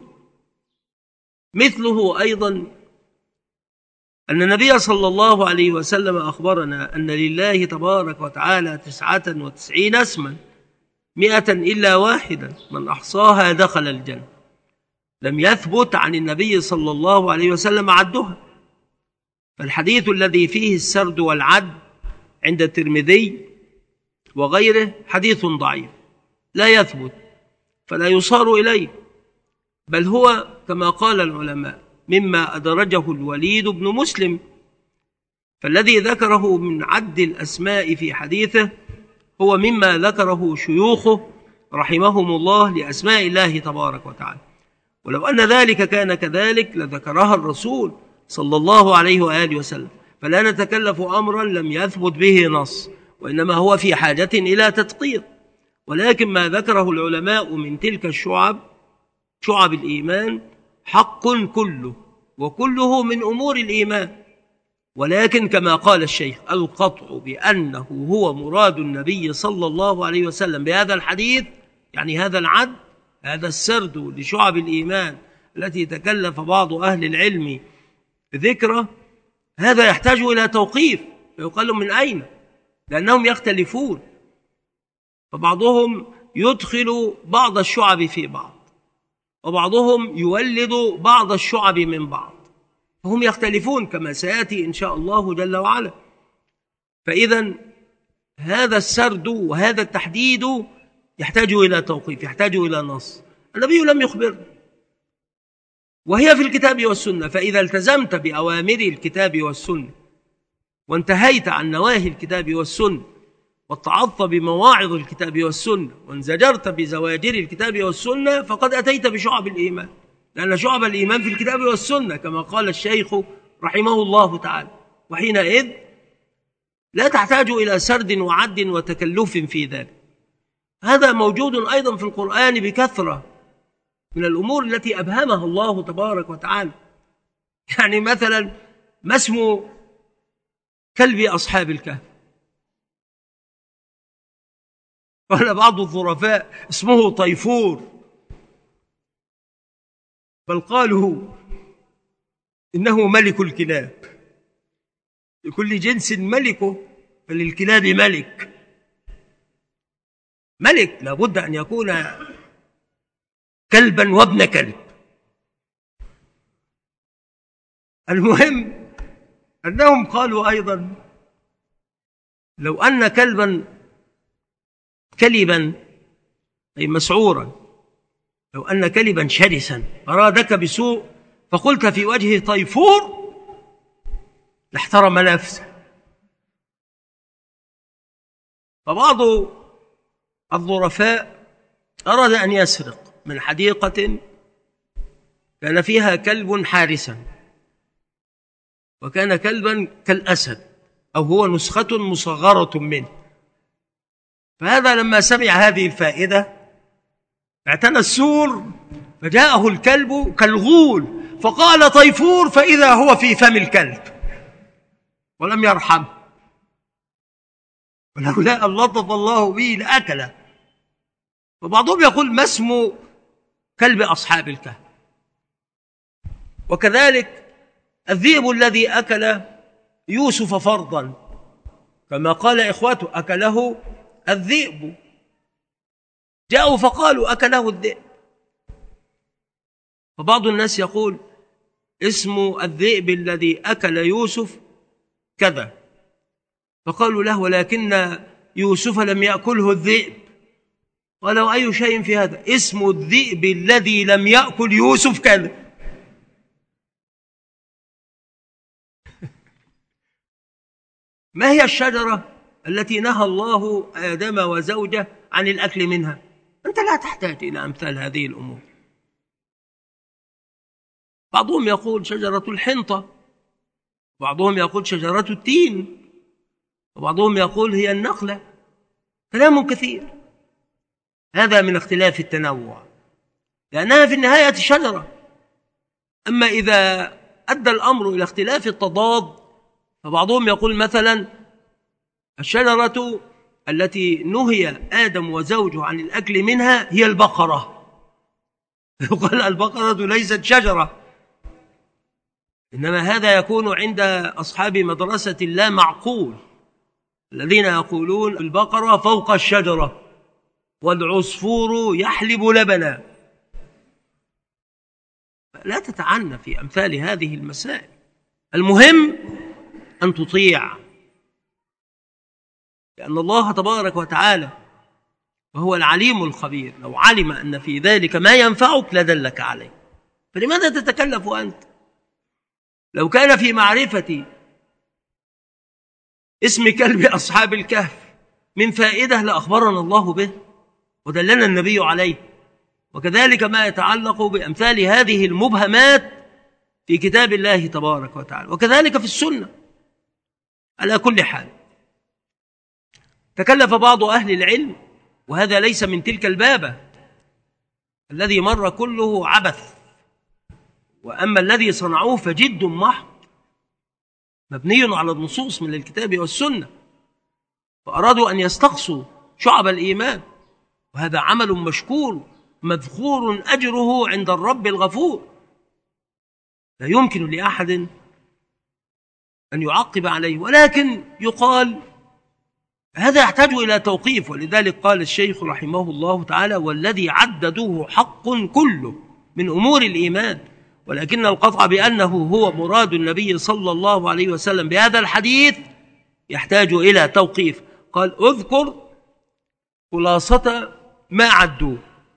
مثله أيضا أن النبي صلى الله عليه وسلم أخبرنا أن لله تبارك وتعالى تسعة وتسعين اسما مئة إلا واحدا من أحصاها دخل الجنة. لم يثبت عن النبي صلى الله عليه وسلم عدها، فالحديث الذي فيه السرد والعد عند الترمذي وغيره حديث ضعيف لا يثبت، فلا يصار إليه، بل هو كما قال العلماء مما أدرجه الوليد بن مسلم. فالذي ذكره من عد الأسماء في حديثه هو مما ذكره شيوخه رحمهم الله لأسماء الله تبارك وتعالى، ولو أن ذلك كان كذلك لذكرها الرسول صلى الله عليه وآله وسلم، فلا نتكلف أمرا لم يثبت به نص، وإنما هو في حاجة إلى تدقيق. ولكن ما ذكره العلماء من تلك الشعب، شعب الإيمان، حق كله، وكله من أمور الإيمان، ولكن كما قال الشيخ القطع بأنه هو مراد النبي صلى الله عليه وسلم بهذا الحديث، يعني هذا العد، هذا السرد لشعب الإيمان التي تكلف بعض أهل العلم ذكره، هذا يحتاج إلى توقيف. فيقال من أين؟ لأنهم يختلفون، فبعضهم يدخل بعض الشعب في بعض، وبعضهم يولد بعض الشعب من بعض، فهم يختلفون كما سيأتي إن شاء الله جل وعلا. فإذا هذا السرد وهذا التحديد يحتاج إلى توقيف، يحتاج إلى نص. النبي لم يخبرنا، وهي في الكتاب والسنة، فإذا التزمت بأوامر الكتاب والسنة وانتهيت عن نواهي الكتاب والسنة واتعظت بمواعظ الكتاب والسنة وانزجرت بزواجر الكتاب والسنة، فقد أتيت بشعب الإيمان، لأن شعب الإيمان في الكتاب والسنة كما قال الشيخ رحمه الله تعالى. وحينئذ لا تحتاج إلى سرد وعد وتكلف في ذلك. هذا موجود أيضا في القرآن بكثرة من الأمور التي أبهمها الله تبارك وتعالى. يعني مثلا ما اسم كلب أصحاب الكهف؟ قال بعض الظرفاء اسمه طيفور، بل قالوا إنه ملك الكلاب، لكل جنس ملكه، فللكلاب ملك، ملك لابد أن يكون كلبا وابن كلب. المهم أنهم قالوا أيضا لو أن كلبا كلبا أي مسعورا، لو أن كلبا شرسا أرادك بسوء فقلت في وجهه طيفور لاحترم نفسه. فبعض الظرفاء أراد أن يسرق من حديقة كان فيها كلب حارسا، وكان كلبا كالأسد أو هو نسخة مصغرة منه. فهذا لما سمع هذه الفائدة اعتنى السور، فجاءه الكلب كالغول فقال طيفور، فإذا هو في فم الكلب ولم يرحمه، ولولا أن لطف الله به لأكله. وبعضهم يقول ما اسم كلب أصحاب الكهف؟ وكذلك الذئب الذي أكل يوسف فرضا، كما قال إخوته أكله الذئب، جاءوا فقالوا أكله الذئب. فبعض الناس يقول اسم الذئب الذي أكل يوسف كذا، فقالوا له ولكن يوسف لم يأكله الذئب. قال وأي شيء في هذا؟ اسم الذئب الذي لم يأكل يوسف كذا. ما هي الشجرة التي نهى الله آدم وزوجه عن الأكل منها؟ أنت لا تحتاج إلى أمثال هذه الأمور. بعضهم يقول شجرة الحنطة، بعضهم يقول شجرة التين، وبعضهم يقول هي النخلة. كلام كثير، هذا من اختلاف التنوع، لأنها في النهاية شجرة. أما إذا أدى الأمر إلى اختلاف التضاد، فبعضهم يقول مثلا الشجرة التي نهي آدم وزوجه عن الأكل منها هي البقرة، يقال البقرة ليست شجرة. إنما هذا يكون عند أصحاب مدرسة لا معقول الذين يقولون البقرة فوق الشجرة والعصفور يحلب لبنا. لا تتعنى في أمثال هذه المسائل. المهم أن تطيع، لأن الله تبارك وتعالى وهو العليم الخبير لو علم أن في ذلك ما ينفعك لدلك عليه، فلماذا تتكلف أنت؟ لو كان في معرفة اسم كلب أصحاب الكهف من فائدة لأخبرنا الله به ودلنا النبي عليه. وكذلك ما يتعلق بأمثال هذه المبهمات في كتاب الله تبارك وتعالى، وكذلك في السنة. على كل حال تكلف بعض أهل العلم، وهذا ليس من تلك البابة الذي مر كله عبث، وأما الذي صنعوه فجد محض مبني على النصوص من الكتاب والسنة، فأرادوا أن يستقصوا شعب الإيمان، وهذا عمل مشكور مذخور أجره عند الرب الغفور. لا يمكن لأحد أن يعقب عليه، ولكن يقال هذا يحتاج إلى توقيف. ولذلك قال الشيخ رحمه الله تعالى والذي عددوه حق كله من أمور الإيمان، ولكن القطع بأنه هو مراد النبي صلى الله عليه وسلم بهذا الحديث يحتاج إلى توقيف. قال اذكر خلاصة ما عدوه.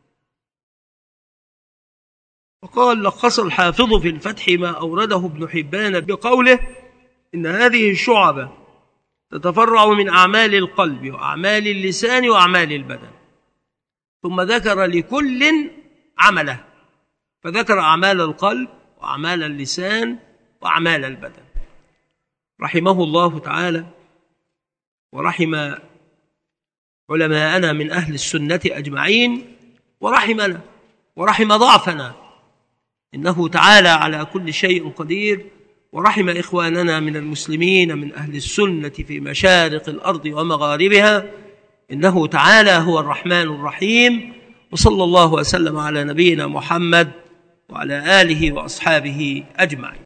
وقال لخص الحافظ في الفتح ما أورده ابن حبان بقوله إن هذه الشعب تتفرع من أعمال القلب وأعمال اللسان وأعمال البدن، ثم ذكر لكل عمله، فذكر أعمال القلب وأعمال اللسان وأعمال البدن. رحمه الله تعالى ورحم علماءنا من أهل السنة أجمعين، ورحمنا ورحم ضعفنا، إنه تعالى على كل شيء قدير، ورحم إخواننا من المسلمين من أهل السنة في مشارق الأرض ومغاربها، إنه تعالى هو الرحمن الرحيم. وصلى الله وسلم على نبينا محمد وعلى آله وأصحابه أجمعين.